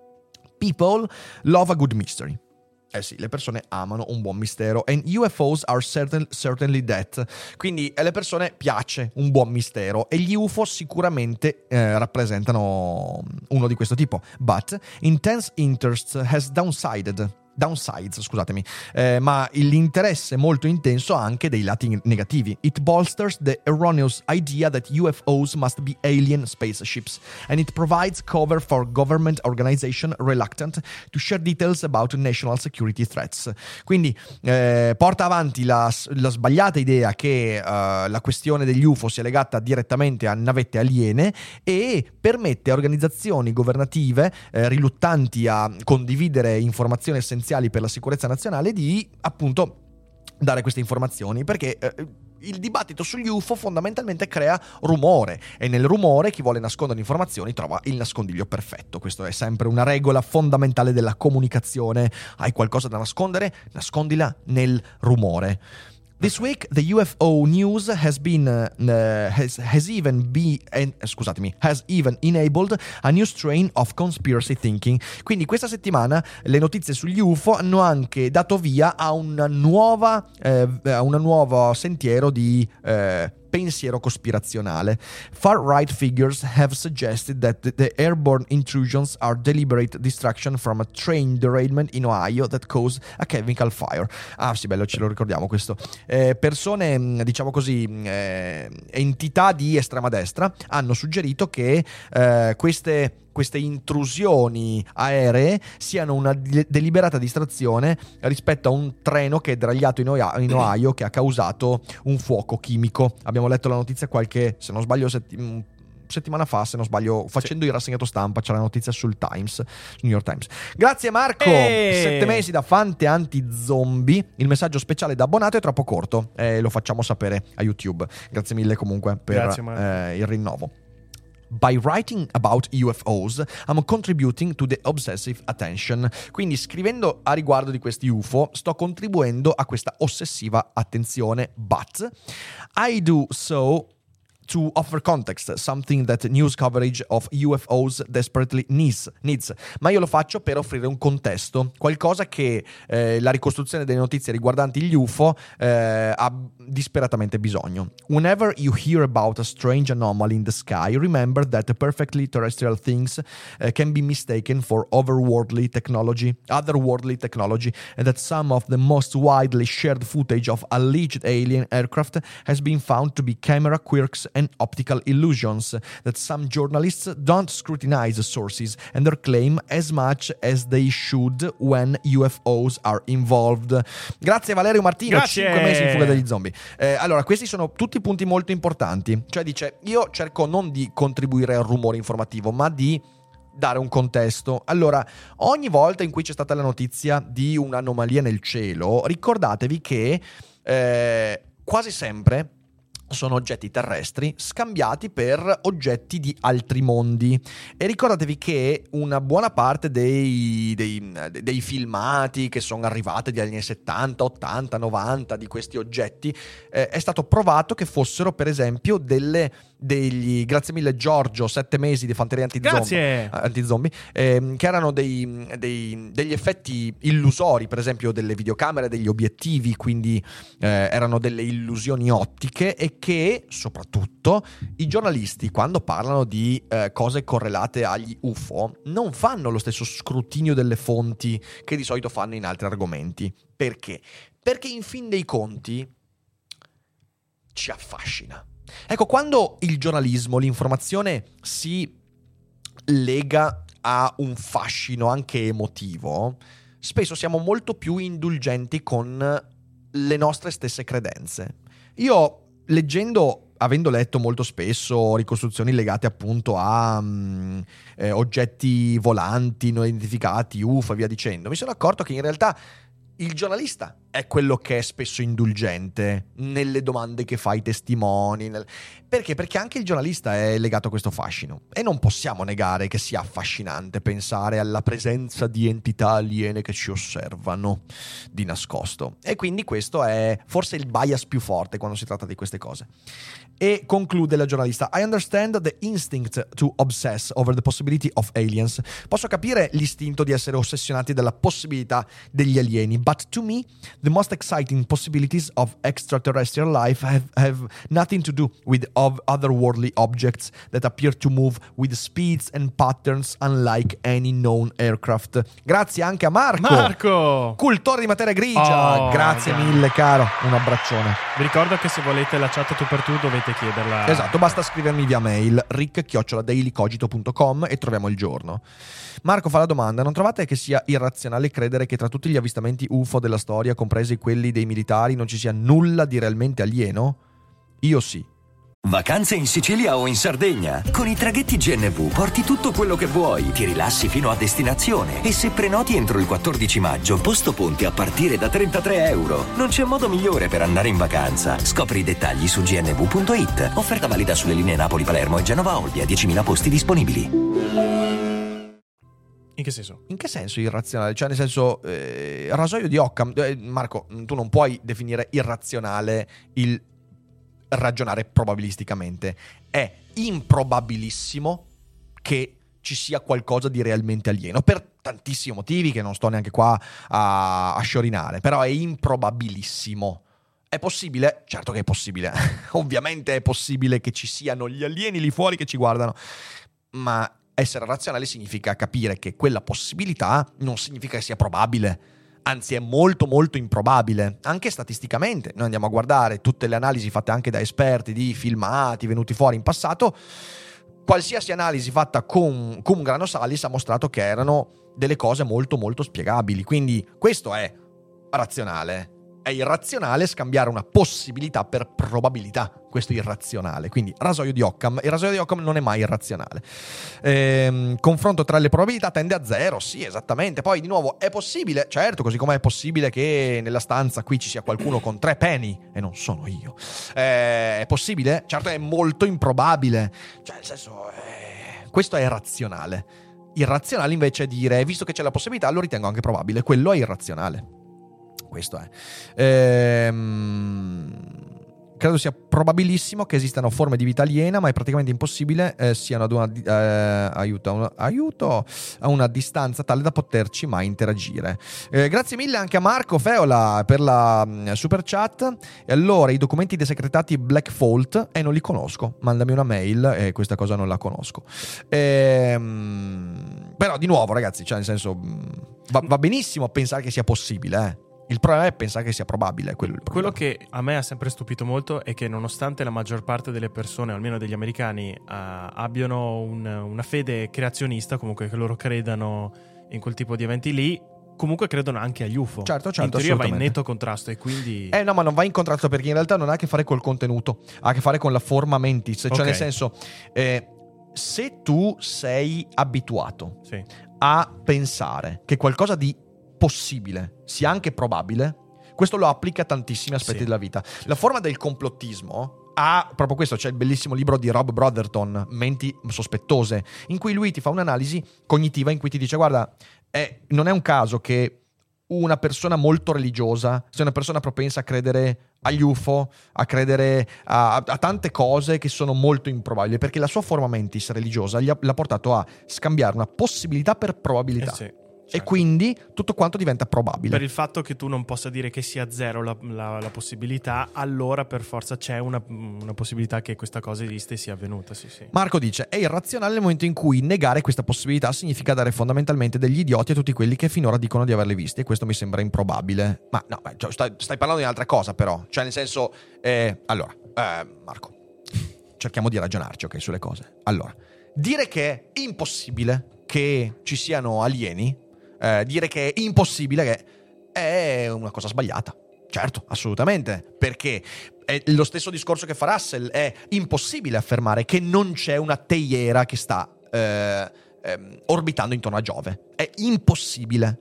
People love a good mystery. Eh sì, le persone amano un buon mistero, and U F Os are certain, certainly that. Quindi alle persone piace un buon mistero, e gli U F O sicuramente eh, rappresentano uno di questo tipo. But intense interest has downsided. Downsides, scusatemi, eh, ma l'interesse molto intenso ha anche dei lati negativi. It bolsters the erroneous idea that U F Os must be alien spaceships, and it provides cover for government organization reluctant to share details about national security threats. Quindi eh, porta avanti la, la sbagliata idea che uh, la questione degli U F O sia legata direttamente a navette aliene, e permette a organizzazioni governative eh, riluttanti a condividere informazioni essenziali per la sicurezza nazionale di appunto dare queste informazioni, perché eh, il dibattito sugli U F O fondamentalmente crea rumore, e nel rumore chi vuole nascondere informazioni trova il nascondiglio perfetto. Questo è sempre una regola fondamentale della comunicazione. Hai qualcosa da nascondere? Nascondila nel rumore. This week the U F O news has been uh, uh, has has even be uh, scusatemi has even enabled a new strain of conspiracy thinking. Quindi questa settimana le notizie sugli U F O hanno anche dato via a una nuova eh, a una nuovo sentiero di eh, pensiero cospirazionale. Far-right figures have suggested that the airborne intrusions are deliberate distraction from a train derailment in Ohio that caused a chemical fire. Ah sì, bello, ce lo ricordiamo questo. Eh, persone, diciamo così, eh, entità di estrema destra hanno suggerito che eh, queste queste intrusioni aeree siano una de- deliberata distrazione rispetto a un treno che è deragliato in Ohio, in Ohio che ha causato un fuoco chimico. Abbiamo letto la notizia qualche, se non sbaglio, setti- settimana fa, se non sbaglio, facendo sì. il rassegnato stampa, c'è la notizia sul Times, sul New York Times. Grazie Marco, Eeeh. sette mesi da Fante anti-zombie. Il messaggio speciale da abbonato è troppo corto, e eh, lo facciamo sapere a YouTube. Grazie mille comunque per Grazie, eh, il rinnovo. By writing about U F Os, I'm contributing to the obsessive attention. Quindi scrivendo a riguardo di questi U F O sto contribuendo a questa ossessiva attenzione. But I do so to offer context, something that news coverage of U F Os desperately needs. needs. Ma io lo faccio per offrire un contesto, qualcosa che eh, la ricostruzione delle notizie riguardanti gli U F O eh, ha disperatamente bisogno. Whenever you hear about a strange anomaly in the sky, remember that perfectly terrestrial things uh, can be mistaken for otherworldly technology, otherworldly technology, and that some of the most widely shared footage of alleged alien aircraft has been found to be camera quirks and optical illusions, that some journalists don't scrutinize sources and their claim as much as they should when U F Os are involved. Grazie Valerio Martino, cinque mesi in fuga dagli zombie. Eh, allora, questi sono tutti punti molto importanti. Cioè dice, io cerco non di contribuire al rumore informativo, ma di dare un contesto. Allora, ogni volta in cui c'è stata la notizia di un'anomalia nel cielo, ricordatevi che eh, quasi sempre sono oggetti terrestri scambiati per oggetti di altri mondi. E ricordatevi che una buona parte dei, dei, dei filmati che sono arrivati dagli anni settanta, ottanta, novanta di questi oggetti eh, è stato provato che fossero per esempio delle degli, grazie mille Giorgio, sette mesi di fanteria anti-zombie, anti-zombie ehm, che erano dei, dei, degli effetti illusori, per esempio delle videocamere, degli obiettivi, quindi eh, erano delle illusioni ottiche, e che soprattutto i giornalisti, quando parlano di eh, cose correlate agli U F O, non fanno lo stesso scrutinio delle fonti che di solito fanno in altri argomenti. Perché? Perché in fin dei conti ci affascina. Ecco, quando il giornalismo, l'informazione si lega a un fascino anche emotivo, spesso siamo molto più indulgenti con le nostre stesse credenze. Io, leggendo, avendo letto molto spesso ricostruzioni legate appunto a um, eh, oggetti volanti non identificati, U F O e via dicendo, mi sono accorto che in realtà il giornalista è quello che è spesso indulgente nelle domande che fa ai testimoni. Nel... Perché? Perché anche il giornalista è legato a questo fascino. E non possiamo negare che sia affascinante pensare alla presenza di entità aliene che ci osservano di nascosto. E quindi questo è forse il bias più forte quando si tratta di queste cose. E conclude la giornalista: I understand the instinct to obsess over the possibility of aliens. Posso capire l'istinto di essere ossessionati dalla possibilità degli alieni, but to me the most exciting possibilities of extraterrestrial life have, have nothing to do with of otherworldly objects that appear to move with speeds and patterns unlike any known aircraft. Grazie anche a Marco, Marco! cultore di materia grigia. Oh, grazie grazie. mille, caro. Un abbraccione. Vi ricordo che se volete la chat tu per tu dovete chiederla. Esatto, basta scrivermi via mail rick chiocciola dailycogito punto com e troviamo il giorno. Marco fa la domanda: non trovate che sia irrazionale credere che tra tutti gli avvistamenti U F O della storia, compresi quelli dei militari, non ci sia nulla di realmente alieno? Io sì. Vacanze in Sicilia o in Sardegna? Con i traghetti G N V porti tutto quello che vuoi, ti rilassi fino a destinazione e se prenoti entro il quattordici maggio, posto ponti a partire da trentatré euro. Non c'è modo migliore per andare in vacanza. Scopri i dettagli su g n v punto i t. Offerta valida sulle linee Napoli-Palermo e Genova-Olbia, diecimila posti disponibili. In che senso? In che senso irrazionale? Cioè, nel senso, eh, rasoio di Occam. Eh, Marco, tu non puoi definire irrazionale il ragionare probabilisticamente. È improbabilissimo che ci sia qualcosa di realmente alieno, per tantissimi motivi che non sto neanche qua a, a sciorinare, però è improbabilissimo. È possibile? Certo che è possibile. Ovviamente è possibile che ci siano gli alieni lì fuori che ci guardano, ma essere razionale significa capire che quella possibilità non significa che sia probabile. Anzi, è molto molto improbabile, anche statisticamente. Noi andiamo a guardare tutte le analisi fatte anche da esperti di filmati venuti fuori in passato. Qualsiasi analisi fatta con cum grano salis ha mostrato che erano delle cose molto molto spiegabili. Quindi questo è razionale. È irrazionale scambiare una possibilità per probabilità. Questo è irrazionale. Quindi rasoio di Occam. Il rasoio di Occam non è mai irrazionale. Ehm, confronto tra le probabilità tende a zero. Sì, esattamente. Poi di nuovo è possibile, certo, così come è possibile che nella stanza qui ci sia qualcuno con tre peni e non sono io. Eh, è possibile? Certo, è molto improbabile. Cioè, nel senso, eh, questo è razionale. Irrazionale invece è dire, visto che c'è la possibilità, lo ritengo anche probabile. Quello è irrazionale. Questo è. Ehm... credo sia probabilissimo che esistano forme di vita aliena, ma è praticamente impossibile eh, siano ad una eh, aiuto, a una, aiuto a una distanza tale da poterci mai interagire. Eh, grazie mille anche a Marco Feola per la mh, super chat. E allora, i documenti desecretati Black Vault, e eh, non li conosco. Mandami una mail, e eh, questa cosa non la conosco. Ehm, però, di nuovo, ragazzi, cioè nel senso, va, va benissimo pensare che sia possibile, eh. Il problema è pensare che sia probabile. Quello, quello che a me ha sempre stupito molto è che nonostante la maggior parte delle persone, almeno degli americani, uh, abbiano un, una fede creazionista, comunque che loro credano in quel tipo di eventi lì, comunque credono anche agli U F O. Certo, certo, in teoria va in netto contrasto e quindi... Eh no, ma non va in contrasto perché in realtà non ha a che fare col contenuto, ha a che fare con la forma mentis. Cioè okay. nel senso, eh, se tu sei abituato sì. a pensare che qualcosa di possibile sia anche probabile, questo lo applica a tantissimi aspetti sì. della vita. La forma del complottismo ha proprio questo. C'è il bellissimo libro di Rob Brotherton, Menti sospettose, in cui lui ti fa un'analisi cognitiva in cui ti dice: guarda, è, non è un caso che una persona molto religiosa sia una persona propensa a credere agli U F O, a credere a, a tante cose che sono molto improbabili, perché la sua forma mentis religiosa gli ha, l'ha portato a scambiare una possibilità per probabilità. Eh sì. Certo. E quindi tutto quanto diventa probabile. Per il fatto che tu non possa dire che sia zero la, la, la possibilità, allora per forza c'è una, una possibilità che questa cosa esiste e sia avvenuta. Sì, sì. Marco dice: è irrazionale nel momento in cui negare questa possibilità significa dare fondamentalmente degli idioti a tutti quelli che finora dicono di averle viste, e questo mi sembra improbabile. Ma no, cioè, stai, stai parlando di un'altra cosa, però. Cioè nel senso eh, allora eh, Marco, cerchiamo di ragionarci, ok, sulle cose. Allora, dire che è impossibile che ci siano alieni, Eh, dire che è impossibile, che è una cosa sbagliata. Certo, assolutamente, perché è lo stesso discorso che fa Russell. È impossibile affermare che non c'è una teiera che sta eh, eh, orbitando intorno a Giove. È impossibile.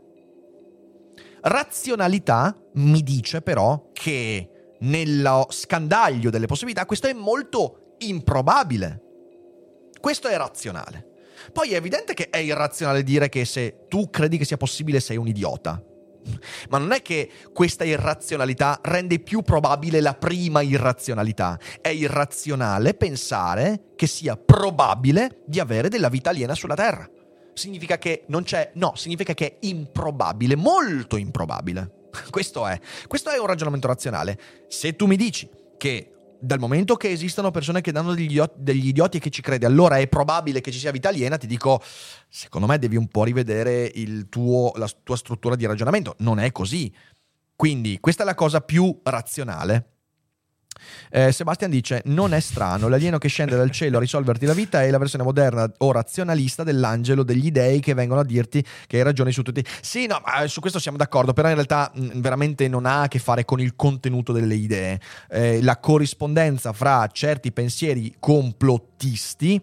Razionalità mi dice però che nello scandaglio delle possibilità questo è molto improbabile. Questo è razionale. Poi è evidente che è irrazionale dire che se tu credi che sia possibile sei un idiota. Ma non è che questa irrazionalità rende più probabile la prima irrazionalità. È irrazionale pensare che sia probabile di avere della vita aliena sulla Terra. Significa che non c'è... No, significa che è improbabile, molto improbabile. Questo è. Questo è un ragionamento razionale. Se tu mi dici che dal momento che esistono persone che danno degli idioti, degli idioti e che ci credi, allora è probabile che ci sia vita aliena, ti dico, secondo me devi un po' rivedere il tuo, la tua struttura di ragionamento. Non è così. Quindi questa è la cosa più razionale. Eh, Sebastian dice: non è strano, l'alieno che scende dal cielo a risolverti la vita è la versione moderna o razionalista dell'angelo degli dei che vengono a dirti che hai ragione su tutti. Sì, no, ma su questo siamo d'accordo, però in realtà mh, veramente non ha a che fare con il contenuto delle idee. Eh, la corrispondenza fra certi pensieri complottisti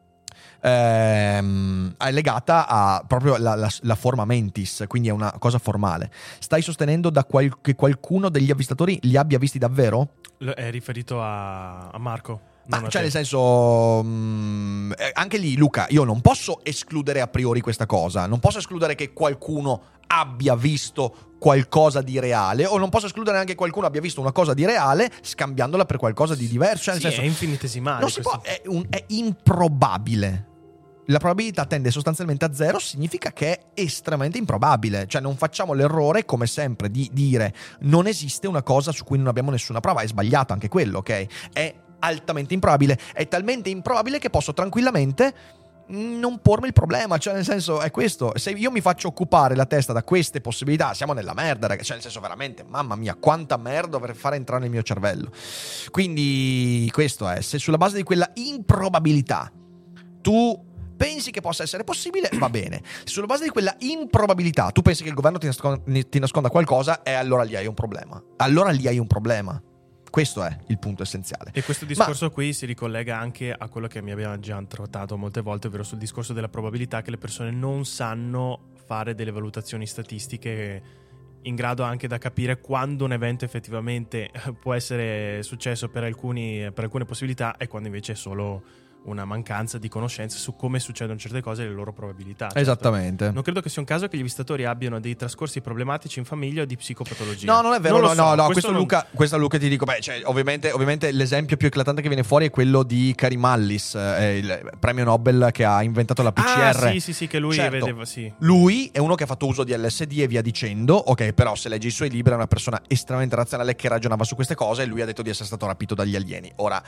ehm, è legata a proprio la, la, la forma mentis, quindi è una cosa formale. Stai sostenendo da qual- che qualcuno degli avvistatori li abbia visti davvero? È riferito a, a Marco. Ma cioè nel senso mh, anche lì, Luca, io non posso escludere a priori questa cosa. Non posso escludere che qualcuno abbia visto qualcosa di reale, o non posso escludere anche che qualcuno abbia visto una cosa di reale scambiandola per qualcosa di diverso. Cioè, nel sì, senso, è infinitesimale. Non si può, è, un, è improbabile. La probabilità tende sostanzialmente a zero, significa che è estremamente improbabile. Cioè non facciamo l'errore, come sempre, di dire non esiste una cosa su cui non abbiamo nessuna prova. È sbagliato anche quello, ok? È altamente improbabile. È talmente improbabile che posso tranquillamente non pormi il problema. Cioè nel senso, è questo. Se io mi faccio occupare la testa da queste possibilità, siamo nella merda, ragazzi. Cioè nel senso, veramente, mamma mia, quanta merda dovrei fare entrare nel mio cervello. Quindi questo è. Se sulla base di quella improbabilità tu pensi che possa essere possibile, va bene. Se sulla base di quella improbabilità tu pensi che il governo ti nasconda, ti nasconda qualcosa, e allora lì hai un problema. Allora lì hai un problema. Questo è il punto essenziale. E questo discorso Ma... qui si ricollega anche a quello che mi abbiamo già trattato molte volte, ovvero sul discorso della probabilità, che le persone non sanno fare delle valutazioni statistiche in grado anche da capire quando un evento effettivamente può essere successo per alcuni, per alcune possibilità, e quando invece è solo una mancanza di conoscenze su come succedono certe cose e le loro probabilità. Certo. Esattamente. Non credo che sia un caso che gli visitatori abbiano dei trascorsi problematici in famiglia o di psicopatologia. No, non è vero. Non No, so, no, no, questo questo, non- Luca, questo Luca ti dico, beh, cioè, ovviamente, ovviamente l'esempio più eclatante che viene fuori è quello di Karim Mallis, eh, il premio Nobel che ha inventato la P C R. Ah, sì, sì, sì, che lui Certo. vedeva, sì. Lui è uno che ha fatto uso di L S D e via dicendo. Ok, però se leggi i suoi libri è una persona estremamente razionale che ragionava su queste cose e lui ha detto di essere stato rapito dagli alieni. Ora,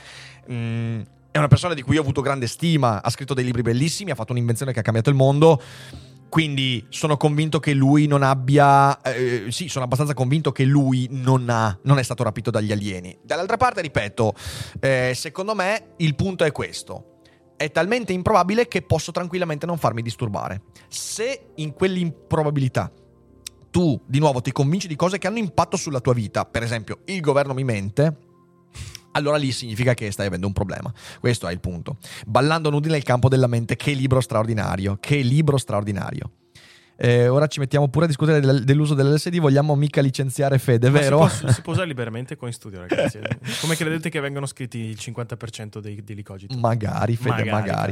mh, è una persona di cui ho avuto grande stima, ha scritto dei libri bellissimi, ha fatto un'invenzione che ha cambiato il mondo. Quindi sono convinto che lui non abbia eh, sì, sono abbastanza convinto che lui non ha non è stato rapito dagli alieni. Dall'altra parte, ripeto, eh, secondo me il punto è questo: è talmente improbabile che posso tranquillamente non farmi disturbare. Se in quell'improbabilità tu di nuovo ti convinci di cose che hanno impatto sulla tua vita, per esempio il governo mi mente, allora lì significa che stai avendo un problema. Questo è il punto. Ballando nudi nel campo della mente, che libro straordinario, che libro straordinario. Eh, ora ci mettiamo pure a discutere del- dell'uso dell'L S D, vogliamo mica licenziare Fede, Ma vero? Si può, si può usare liberamente qua in studio, ragazzi. Come credete che vengano scritti il cinquanta per cento dei, degli cogiti? Magari, Fede, magari. Magari,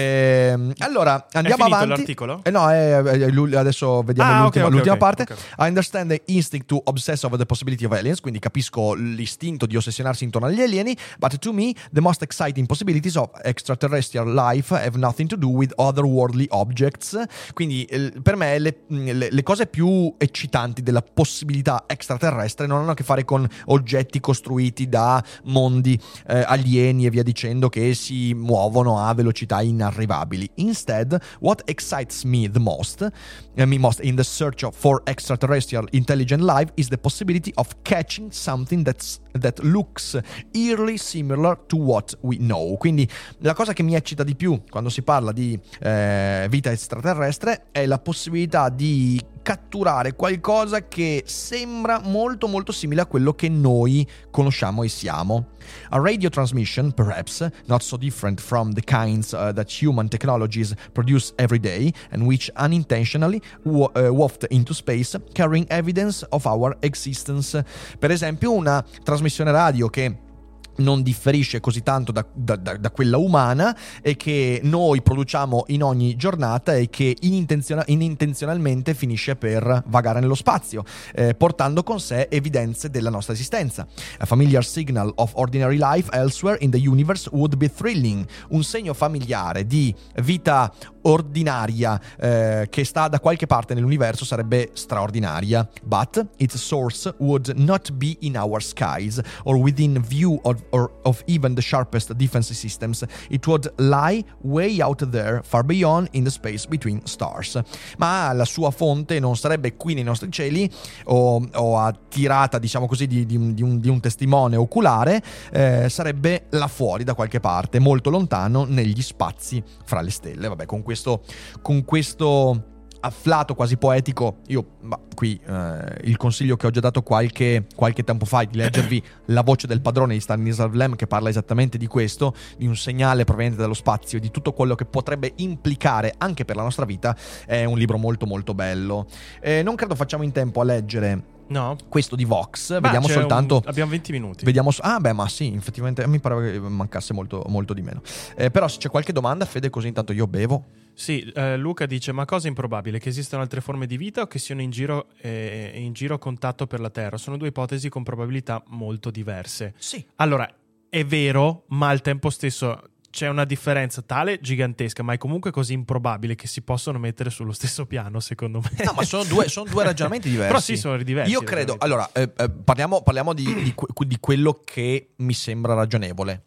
Ehm, allora, andiamo finito avanti. l'articolo? Eh no, è- è- l'ul- adesso vediamo Ah, l'ultima, ok, ok, l'ultima ok, parte. ok. I understand the instinct to obsess over the possibility of aliens, quindi capisco l'istinto di ossessionarsi intorno agli alieni, but to me the most exciting possibilities of extraterrestrial life have nothing to do with otherworldly objects. Quindi eh, per me le, le- le cose più eccitanti della possibilità extraterrestre non hanno a che fare con oggetti costruiti da mondi eh, alieni e via dicendo che si muovono a velocità inarrivabili. Instead, what excites me the most, uh, me most in the search of, for extraterrestrial intelligent life is the possibility of catching something that's, that looks eerily similar to what we know. Quindi la cosa che mi eccita di più quando si parla di eh, vita extraterrestre è la possibilità di catturare qualcosa che sembra molto molto simile a quello che noi conosciamo e siamo. A radio transmission, perhaps, not so different from the kinds uh, that human technologies produce every day and which unintentionally wo- uh, waft into space, carrying evidence of our existence. Per esempio, una trasmissione radio che non differisce così tanto da, da, da, da quella umana e che noi produciamo in ogni giornata e che inintenziona- inintenzionalmente finisce per vagare nello spazio, eh, portando con sé evidenze della nostra esistenza. A familiar signal of ordinary life elsewhere in the universe would be thrilling. Un segno familiare di vita ordinaria eh, che sta da qualche parte nell'universo sarebbe straordinaria, but its source would not be in our skies or within view of, or of even the sharpest defense systems. It would lie way out there, far beyond in the space between stars. Ma la sua fonte non sarebbe qui nei nostri cieli o, o a tirata, diciamo così, di, di, un, di, un, di un testimone oculare, eh, sarebbe là fuori da qualche parte, molto lontano negli spazi fra le stelle. Vabbè, con questo con questo afflato quasi poetico, io ma, qui eh, il consiglio che ho già dato qualche, qualche tempo fa di leggervi La voce del padrone di Stanislav Lem, che parla esattamente di questo, di un segnale proveniente dallo spazio, di tutto quello che potrebbe implicare anche per la nostra vita. È un libro molto molto bello. Eh, non credo facciamo in tempo a leggere No? questo di Vox. Ma Vediamo c'è soltanto un- abbiamo venti minuti. Vediamo so- ah beh, ma sì, effettivamente mi pare che mancasse molto, molto di meno. Eh, però se c'è qualche domanda, Fede, così intanto io bevo. Sì, eh, Luca dice: ma cosa improbabile? Che esistano altre forme di vita o che siano in giro, eh, in giro a contatto per la Terra? Sono due ipotesi con probabilità molto diverse. Sì. Allora, è vero, ma al tempo stesso c'è una differenza tale gigantesca, ma è comunque così improbabile che si possono mettere sullo stesso piano, secondo me. No, ma sono due, sono due ragionamenti diversi. Però sì, sono diversi. Io credo, veramente. allora, eh, eh, parliamo, parliamo di, di, que- di quello che mi sembra ragionevole.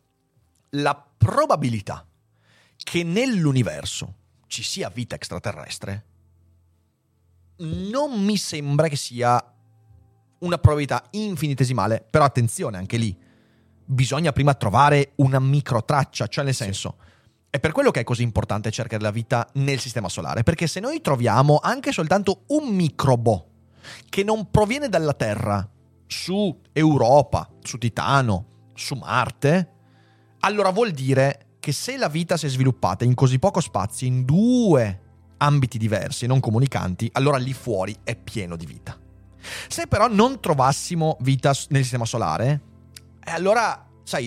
La probabilità che nell'universo ci sia vita extraterrestre non mi sembra che sia una probabilità infinitesimale. Però attenzione, anche lì bisogna prima trovare una microtraccia, cioè nel senso, è per quello che è così importante cercare la vita nel sistema solare, perché se noi troviamo anche soltanto un microbo che non proviene dalla Terra su Europa, su Titano, su Marte, allora vuol dire che se la vita si è sviluppata in così poco spazio, in due ambiti diversi, non comunicanti, allora lì fuori è pieno di vita. Se però non trovassimo vita nel sistema solare, eh, allora, sai, la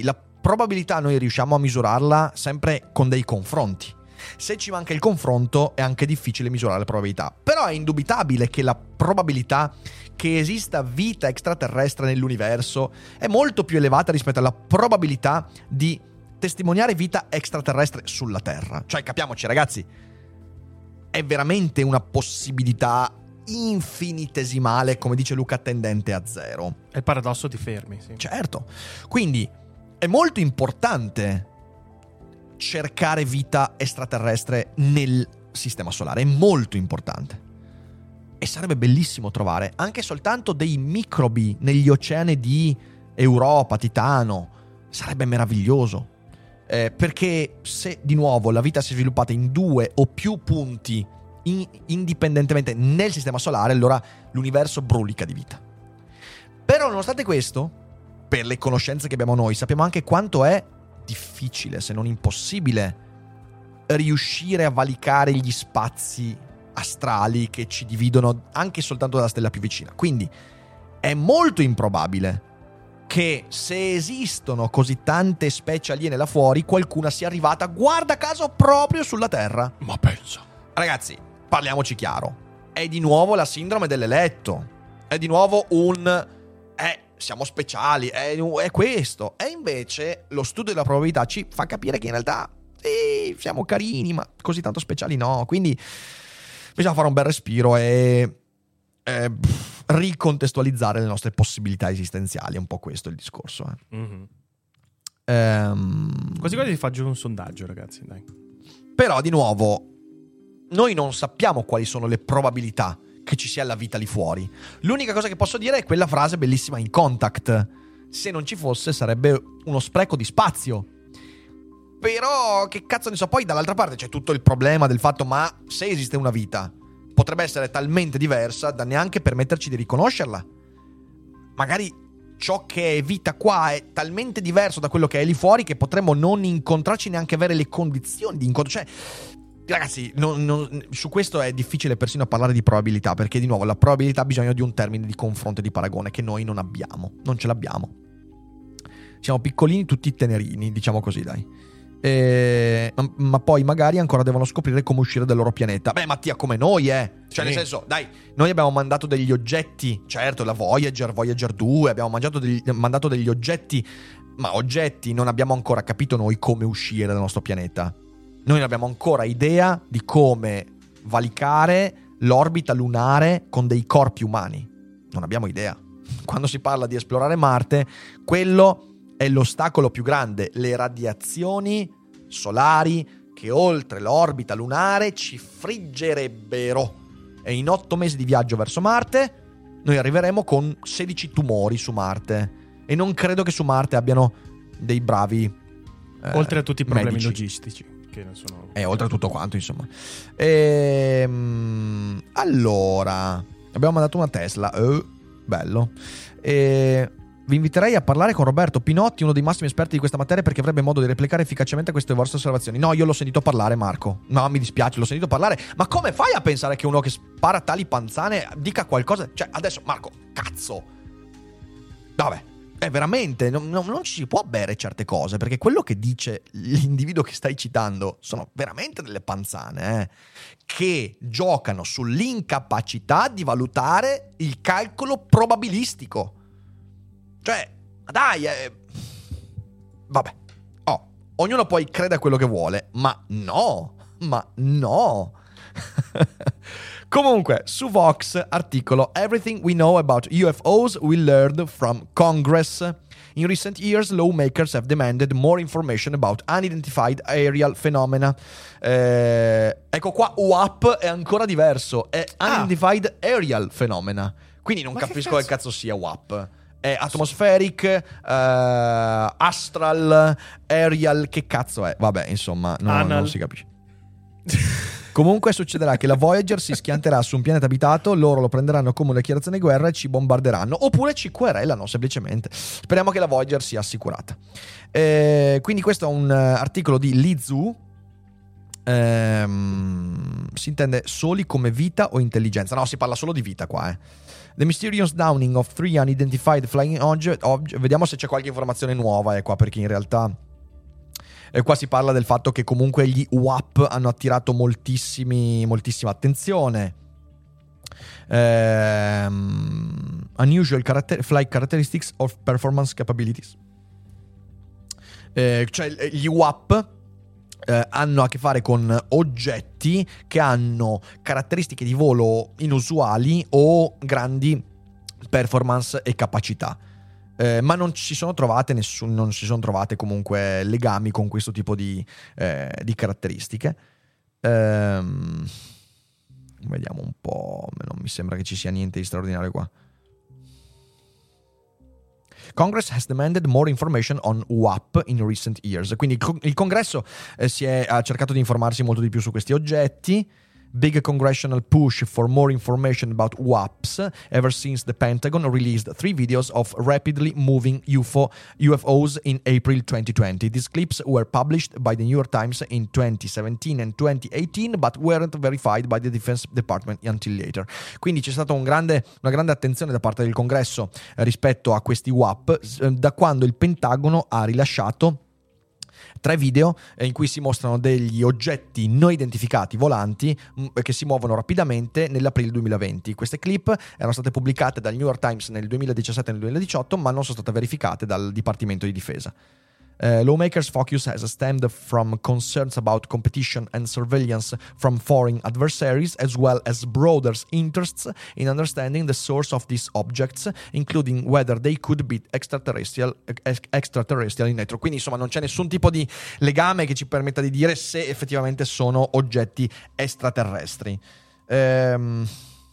probabilità noi riusciamo a misurarla sempre con dei confronti. Se ci manca il confronto è anche difficile misurare la probabilità. Però è indubitabile che la probabilità che esista vita extraterrestre nell'universo è molto più elevata rispetto alla probabilità di testimoniare vita extraterrestre sulla Terra. Cioè, capiamoci ragazzi, è veramente una possibilità infinitesimale, come dice Luca, tendente a zero. È il paradosso di Fermi, sì. Certo. Quindi è molto importante cercare vita extraterrestre nel sistema solare, è molto importante. E sarebbe bellissimo trovare anche soltanto dei microbi negli oceani di Europa, Titano. Sarebbe meraviglioso. Eh, perché se di nuovo la vita si è sviluppata in due o più punti in, indipendentemente nel sistema solare, allora l'universo brulica di vita. Però nonostante questo, per le conoscenze che abbiamo noi, sappiamo anche quanto è difficile, se non impossibile, riuscire a valicare gli spazi astrali che ci dividono anche soltanto dalla stella più vicina. Quindi è molto improbabile che se esistono così tante specie aliene là fuori, qualcuna sia arrivata, guarda caso, proprio sulla Terra. Ma pensa. Ragazzi, parliamoci chiaro. È di nuovo la sindrome dell'eletto. È di nuovo un... Eh, siamo speciali, è, è questo. E invece lo studio della probabilità ci fa capire che in realtà sì, siamo carini, ma così tanto speciali no. Quindi bisogna fare un bel respiro e eh, ricontestualizzare le nostre possibilità esistenziali. È un po' questo il discorso. Eh. Mm-hmm. Ehm, Quasi quasi vi faccio un sondaggio, ragazzi, dai. Però di nuovo noi non sappiamo quali sono le probabilità che ci sia la vita lì fuori. L'unica cosa che posso dire è quella frase bellissima in Contact: se non ci fosse sarebbe uno spreco di spazio. Però che cazzo ne so, poi dall'altra parte c'è tutto il problema del fatto, ma se esiste una vita potrebbe essere talmente diversa da neanche permetterci di riconoscerla. Magari ciò che è vita qua è talmente diverso da quello che è lì fuori che potremmo non incontrarci, neanche avere le condizioni di incontro. Cioè, ragazzi, non, non, su questo è difficile persino parlare di probabilità, perché di nuovo la probabilità ha bisogno di un termine di confronto e di paragone che noi non abbiamo, non ce l'abbiamo. Siamo piccolini, tutti tenerini, diciamo così, dai. E, ma poi magari ancora devono scoprire come uscire dal loro pianeta. Beh, Mattia, come noi, eh. Cioè, sì. Nel senso, dai, noi abbiamo mandato degli oggetti, certo, la Voyager, Voyager due, abbiamo mangiato degli, mandato degli oggetti, ma oggetti, non abbiamo ancora capito noi come uscire dal nostro pianeta. Noi non abbiamo ancora idea di come valicare l'orbita lunare con dei corpi umani. Non abbiamo idea. Quando si parla di esplorare Marte, quello è l'ostacolo più grande, le radiazioni solari che oltre l'orbita lunare ci friggerebbero. E in otto mesi di viaggio verso Marte noi arriveremo con sedici tumori su Marte. E non credo che su Marte abbiano dei bravi eh, oltre a tutti i problemi medici. logistici che non sono... E oltre a tutto quanto, insomma. Ehm, allora, abbiamo mandato una Tesla. Oh, bello. E vi inviterei a parlare con Roberto Pinotti, uno dei massimi esperti di questa materia, perché avrebbe modo di replicare efficacemente queste vostre osservazioni. No, io l'ho sentito parlare, Marco. No, mi dispiace, l'ho sentito parlare. Ma come fai a pensare che uno che spara tali panzane dica qualcosa? Cioè, adesso, Marco, cazzo. Vabbè, è veramente, non, non, non ci si può bere certe cose, perché quello che dice l'individuo che stai citando sono veramente delle panzane, eh, che giocano sull'incapacità di valutare il calcolo probabilistico. Cioè, dai, eh. Vabbè. Oh, ognuno poi crede a quello che vuole, ma no, ma no. Comunque, su Vox, articolo Everything we know about U F Os we learned from Congress. In recent years, lawmakers have demanded more information about unidentified aerial phenomena. Eh, ecco qua, U A P è ancora diverso, è Unidentified ah. Aerial Phenomena. Quindi non ma capisco che cazzo? che cazzo sia U A P. È atmospheric, uh, astral, aerial, che cazzo è? Vabbè, insomma, no, non si capisce. Comunque succederà che la Voyager si schianterà su un pianeta abitato, loro lo prenderanno come una dichiarazione di guerra e ci bombarderanno, oppure ci querelano semplicemente. Speriamo che la Voyager sia assicurata. Eh, quindi questo è un articolo di Li Zhu Ehm, si intende soli come vita o intelligenza? No, si parla solo di vita qua, eh. The mysterious downing of three unidentified flying object, object. Vediamo se c'è qualche informazione nuova, eh, qua, perché in realtà eh, qua si parla del fatto che comunque gli U A P hanno attirato moltissimi, moltissima attenzione. Ehm, unusual character- flight characteristics of performance capabilities. Eh, cioè gli U A P eh, hanno a che fare con oggetti che hanno caratteristiche di volo inusuali o grandi performance e capacità, eh, ma non ci sono trovate nessun, non si sono trovate comunque legami con questo tipo di, eh, di caratteristiche. Ehm, vediamo un po', non mi sembra che ci sia niente di straordinario qua. Congress has demanded more information on U A P in recent years. Quindi il congresso eh, si è, ha cercato di informarsi molto di più su questi oggetti. Big congressional push for more information about U A Ps ever since the Pentagon released three videos of rapidly moving U F O, U F Os in April twenty twenty. These clips were published by the New York Times in twenty seventeen and twenty eighteen, but weren't verified by the Defense Department until later. Quindi c'è stata un grande, una grande attenzione da parte del Congresso eh, rispetto a questi U A P eh, da quando il Pentagono ha rilasciato tre video in cui si mostrano degli oggetti non identificati volanti mh, che si muovono rapidamente nell'aprile duemilaventi. Queste clip erano state pubblicate dal New York Times nel duemiladiciassette e nel duemiladiciotto, ma non sono state verificate dal Dipartimento di Difesa. Uh, lawmakers' focus has stemmed from concerns about competition and surveillance from foreign adversaries, as well as broader interests in understanding the source of these objects, including whether they could be extraterrestrial, extraterrestrial in nature. Quindi insomma non c'è nessun tipo di legame che ci permetta di dire se effettivamente sono oggetti extraterrestri. Um,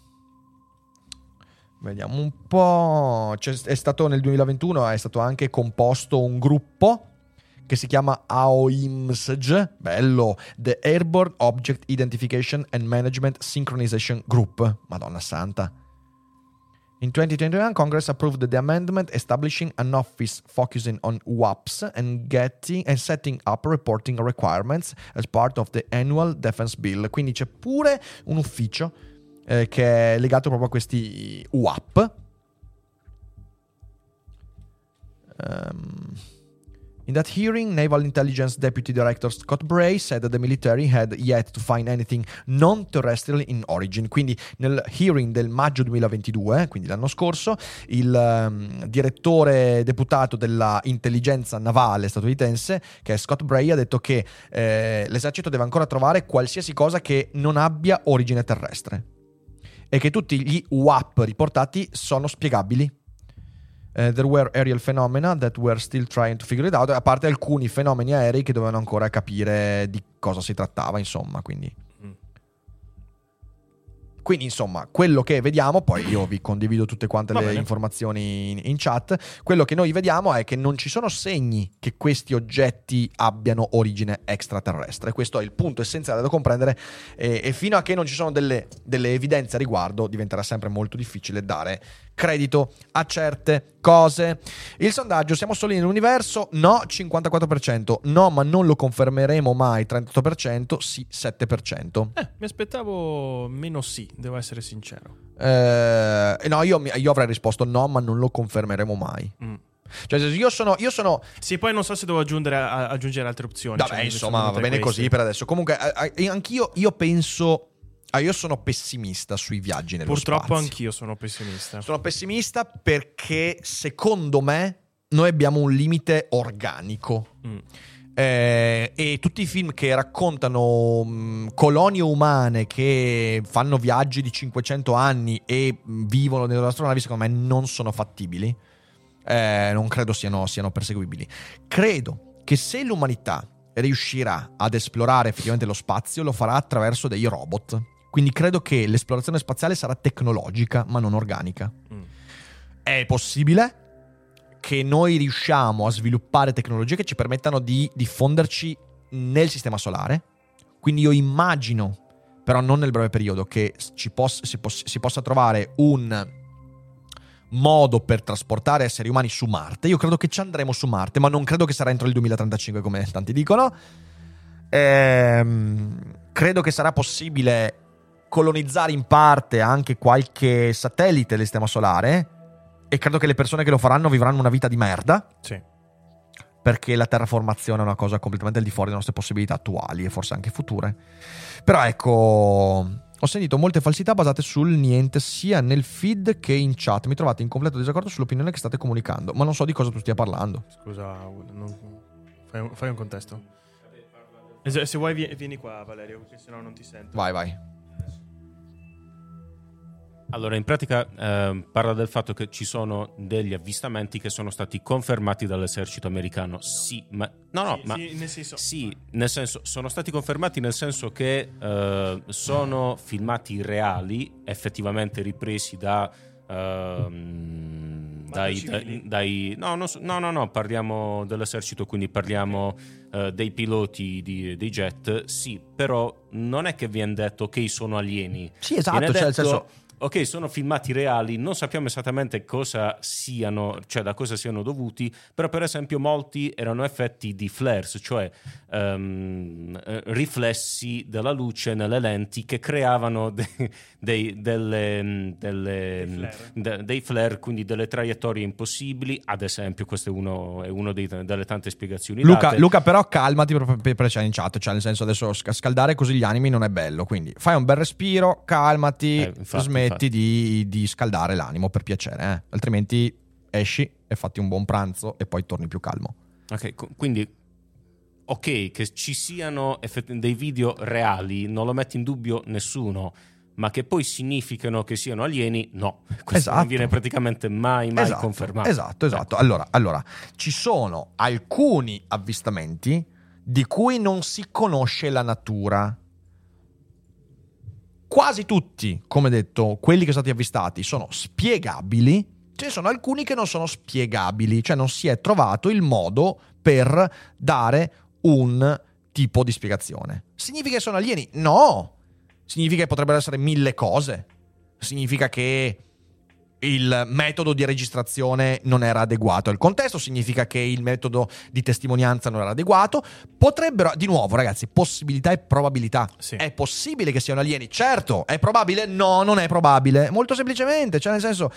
vediamo un po'. C'è, è stato nel duemilaventuno è stato anche composto un gruppo che si chiama A O I M S G, bello, The Airborne Object Identification and Management Synchronization Group. Madonna santa. In twenty twenty-one, Congress approved the amendment establishing an office focusing on U A Ps and getting and setting up reporting requirements as part of the annual defense bill. Quindi c'è pure un ufficio eh, che è legato proprio a questi U A P. Um, In that hearing, Naval Intelligence Deputy Director Scott Bray said that the military had yet to find anything non-terrestrial in origin. Quindi nel hearing del maggio duemilaventidue, quindi l'anno scorso, il um, direttore deputato della intelligenza navale statunitense, che è Scott Bray, ha detto che eh, l'esercito deve ancora trovare qualsiasi cosa che non abbia origine terrestre e che tutti gli U A P riportati sono spiegabili. Uh, there were aerial phenomena that were still trying to figure it out, a parte alcuni fenomeni aerei che dovevano ancora capire di cosa si trattava, insomma, quindi mm. quindi insomma quello che vediamo, poi io vi condivido tutte quante Va le bene. informazioni in, in chat, quello che noi vediamo è che non ci sono segni che questi oggetti abbiano origine extraterrestre. Questo è il punto essenziale da comprendere, e, e fino a che non ci sono delle, delle evidenze a riguardo diventerà sempre molto difficile dare credito a certe cose. Il sondaggio: siamo soli nell'universo? No, cinquantaquattro per cento. No, ma non lo confermeremo mai, trentotto per cento. Sì, sette per cento. Eh, mi aspettavo meno sì, devo essere sincero. Eh, no, io, io avrei risposto no, ma non lo confermeremo mai. Mm. Cioè, io sono, io sono. Sì, poi non so se devo aggiungere, a, aggiungere altre opzioni. Vabbè, cioè, insomma, va bene queste. Così per adesso. Comunque, anch'io io penso. Ah, io sono pessimista sui viaggi nello Purtroppo spazio. anch'io sono pessimista. Sono pessimista perché secondo me noi abbiamo un limite organico. Mm. Eh, e tutti i film che raccontano mh, colonie umane che fanno viaggi di cinquecento anni e mh, vivono nelle astronavi, secondo me non sono fattibili. Eh, non credo siano, siano perseguibili. Credo che se l'umanità riuscirà ad esplorare effettivamente lo spazio, lo farà attraverso dei robot. Quindi credo che l'esplorazione spaziale sarà tecnologica, ma non organica. Mm. È possibile che noi riusciamo a sviluppare tecnologie che ci permettano di diffonderci nel sistema solare. Quindi io immagino, però non nel breve periodo, che ci poss- si, poss- si possa trovare un modo per trasportare esseri umani su Marte. Io credo che ci andremo su Marte, ma non credo che sarà entro il duemilatrentacinque come tanti dicono. Ehm, credo che sarà possibile colonizzare in parte anche qualche satellite del sistema solare, e credo che le persone che lo faranno vivranno una vita di merda. Sì. Perché la terraformazione è una cosa completamente al di fuori delle nostre possibilità attuali e forse anche future. Però ecco, ho sentito molte falsità basate sul niente sia nel feed che in chat. Mi trovate in completo disaccordo sull'opinione che state comunicando, ma non so di cosa tu stia parlando. Scusa, non... fai, un, fai un contesto. Se, se vuoi vieni qua, Valerio, perché sennò non ti sento. Vai, vai. Allora, in pratica eh, parla del fatto che ci sono degli avvistamenti che sono stati confermati dall'esercito americano. Sì, ma no, no, sì, ma sì, nel senso... sì, nel senso sono stati confermati nel senso che eh, sono filmati reali, effettivamente ripresi da Uh, dai, dai, dai no, no, no, no, no, parliamo dell'esercito, quindi parliamo uh, dei piloti di, dei jet. Sì, però non è che viene detto che sono alieni. Sì, esatto, viene cioè, detto, nel senso... ok, sono filmati reali, non sappiamo esattamente cosa siano, cioè da cosa siano dovuti, però per esempio molti erano effetti di flares, cioè um, riflessi della luce nelle lenti che creavano dei, dei, delle, delle, dei, flare. De, dei flare, quindi delle traiettorie impossibili. Ad esempio, questo è uno, è uno dei, delle tante spiegazioni Luca, date. Luca, però calmati per, per c'è in chat, cioè nel senso adesso scaldare così gli animi non è bello, quindi fai un bel respiro, calmati, eh, infatti, smetti infatti. Di, di scaldare l'animo per piacere, eh? Altrimenti esci e fatti un buon pranzo e poi torni più calmo. Ok, quindi ok che ci siano effett- dei video reali, non lo mette in dubbio nessuno, ma che poi significano che siano alieni, no, questo esatto. non viene praticamente mai mai esatto, confermato. Esatto, esatto. Allora, allora, ci sono alcuni avvistamenti di cui non si conosce la natura. Quasi tutti, come detto, quelli che sono stati avvistati sono spiegabili. Ce ne sono alcuni che non sono spiegabili, cioè non si è trovato il modo per dare un tipo di spiegazione. Significa che sono alieni? No! Significa che potrebbero essere mille cose. Significa che il metodo di registrazione non era adeguato al contesto, significa che il metodo di testimonianza non era adeguato. Potrebbero, di nuovo ragazzi, possibilità e probabilità. Sì. È possibile che siano alieni? Certo. È probabile? No, non è probabile. Molto semplicemente, cioè nel senso,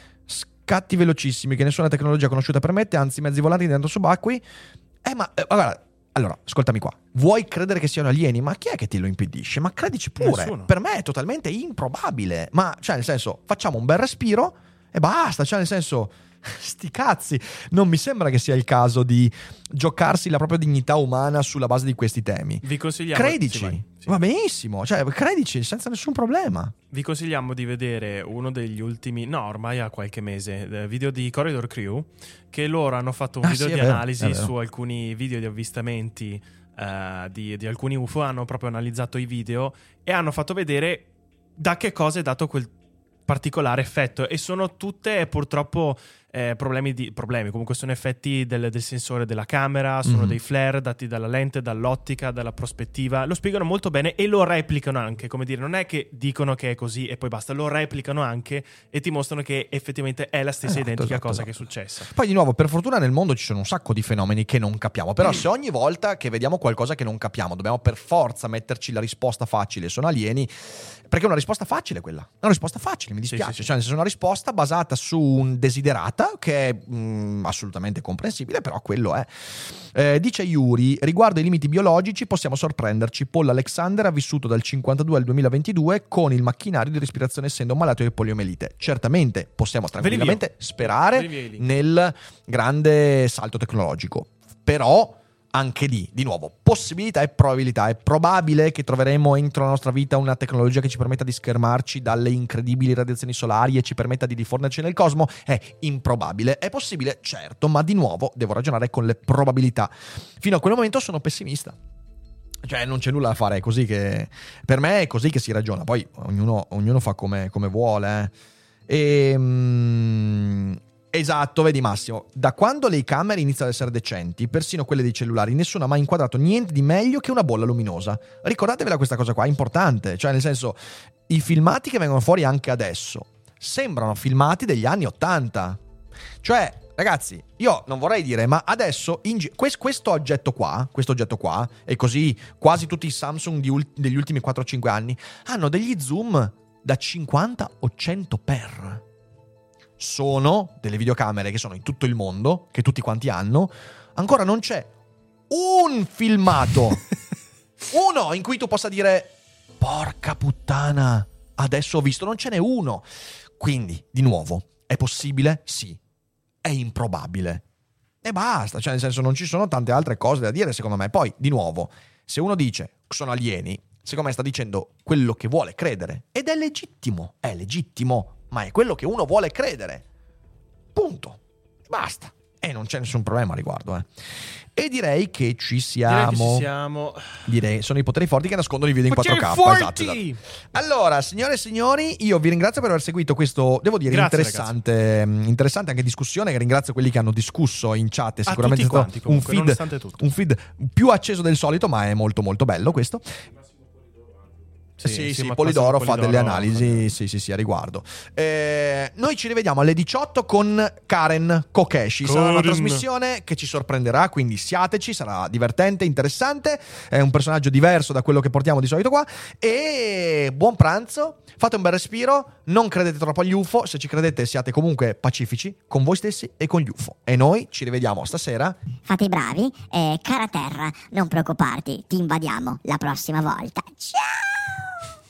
scatti velocissimi che nessuna tecnologia conosciuta permette, anzi mezzi volanti dentro subacquei. Eh ma, eh, guarda, allora, ascoltami qua. Vuoi credere che siano alieni? Ma chi è che te lo impedisce? Ma credici pure. Nessuno. Per me è totalmente improbabile. Ma, cioè, nel senso, facciamo un bel respiro e basta. Cioè, nel senso, sti cazzi. Non mi sembra che sia il caso di giocarsi la propria dignità umana sulla base di questi temi. Vi consigliamo... Credici. Sì, sì. Va benissimo. Cioè, credici senza nessun problema. Vi consigliamo di vedere uno degli ultimi, no, ormai ha qualche mese, video di Corridor Crew, che loro hanno fatto un ah, video sì, di vero, analisi su alcuni video di avvistamenti uh, di, di alcuni U F O. Hanno proprio analizzato i video e hanno fatto vedere da che cosa è dato quel particolare effetto, e sono tutte purtroppo eh, problemi di problemi comunque sono effetti del, del sensore della camera, sono mm-hmm. dei flare dati dalla lente, dall'ottica, dalla prospettiva. Lo spiegano molto bene e lo replicano anche, come dire, non è che dicono che è così e poi basta, lo replicano anche e ti mostrano che effettivamente è la stessa esatto, identica esatto, cosa esatto. che è successa. Poi di nuovo, per fortuna nel mondo ci sono un sacco di fenomeni che non capiamo, però mm. se ogni volta che vediamo qualcosa che non capiamo dobbiamo per forza metterci la risposta facile, sono alieni, perché è una risposta facile quella, è una risposta facile, mi dispiace, sì, sì, sì. Cioè nel senso, una risposta basata su un desiderata che è mh, assolutamente comprensibile, però quello è. Eh, dice Yuri, riguardo ai limiti biologici possiamo sorprenderci. Paul Alexander ha vissuto dal cinquantadue al duemilaventidue con il macchinario di respirazione essendo malato di poliomelite. Certamente possiamo tranquillamente sperare nel grande salto tecnologico, però anche lì, di nuovo, possibilità e probabilità. È probabile che troveremo entro la nostra vita una tecnologia che ci permetta di schermarci dalle incredibili radiazioni solari e ci permetta di diffonderci nel cosmo? È improbabile. È possibile? Certo, ma di nuovo devo ragionare con le probabilità. Fino a quel momento sono pessimista. Cioè non c'è nulla da fare, è così che... Per me è così che si ragiona. Poi ognuno, ognuno fa come, come vuole. Eh. E... Mm, esatto, vedi Massimo, da quando le camere iniziano ad essere decenti, persino quelle dei cellulari, nessuno ha mai inquadrato niente di meglio che una bolla luminosa. Ricordatevela questa cosa qua, è importante. Cioè nel senso, i filmati che vengono fuori anche adesso sembrano filmati degli anni ottanta. Cioè Ragazzi, io non vorrei dire, ma adesso in gi- quest- questo oggetto qua, questo oggetto qua, e così quasi tutti i Samsung di ul- degli ultimi quattro cinque anni hanno degli zoom da cinquanta o cento per. Sono delle videocamere che sono in tutto il mondo, che tutti quanti hanno. Ancora non c'è un filmato, uno in cui tu possa dire porca puttana, adesso ho visto, non ce n'è uno. Quindi, di nuovo, è possibile? Sì. È improbabile. E basta, cioè nel senso non ci sono tante altre cose da dire secondo me. Poi, di nuovo, se uno dice sono alieni, secondo me sta dicendo quello che vuole credere. Ed è legittimo, è legittimo, ma è quello che uno vuole credere. Punto. Basta. E non c'è nessun problema a riguardo, eh. E direi che ci siamo. Direi che ci siamo. Direi, sono i poteri forti che nascondono i video in Poteri quattro K. forti! Esatto, esatto. Allora, signore e signori, io vi ringrazio per aver seguito questo, devo dire, Grazie, interessante, interessante anche discussione. Che ringrazio quelli che hanno discusso in chat. È A sicuramente tutti stato quanti, un comunque, feed, nonostante tutto. un feed più acceso del solito, ma è molto molto bello questo. Sì, sì, sì, ma Polidoro Massimo fa delle Polidoro- analisi, sì, sì, sì, a riguardo. Eh, noi ci rivediamo alle diciotto con Karen Kokeshi. Sarà una Karen. trasmissione che ci sorprenderà, quindi siateci, sarà divertente, interessante. È un personaggio diverso da quello che portiamo di solito qua. E buon pranzo, fate un bel respiro, non credete troppo agli U F O. Se ci credete, siate comunque pacifici con voi stessi e con gli U F O. E noi ci rivediamo stasera. Fate i bravi e cara terra, non preoccuparti, ti invadiamo la prossima volta. Ciao!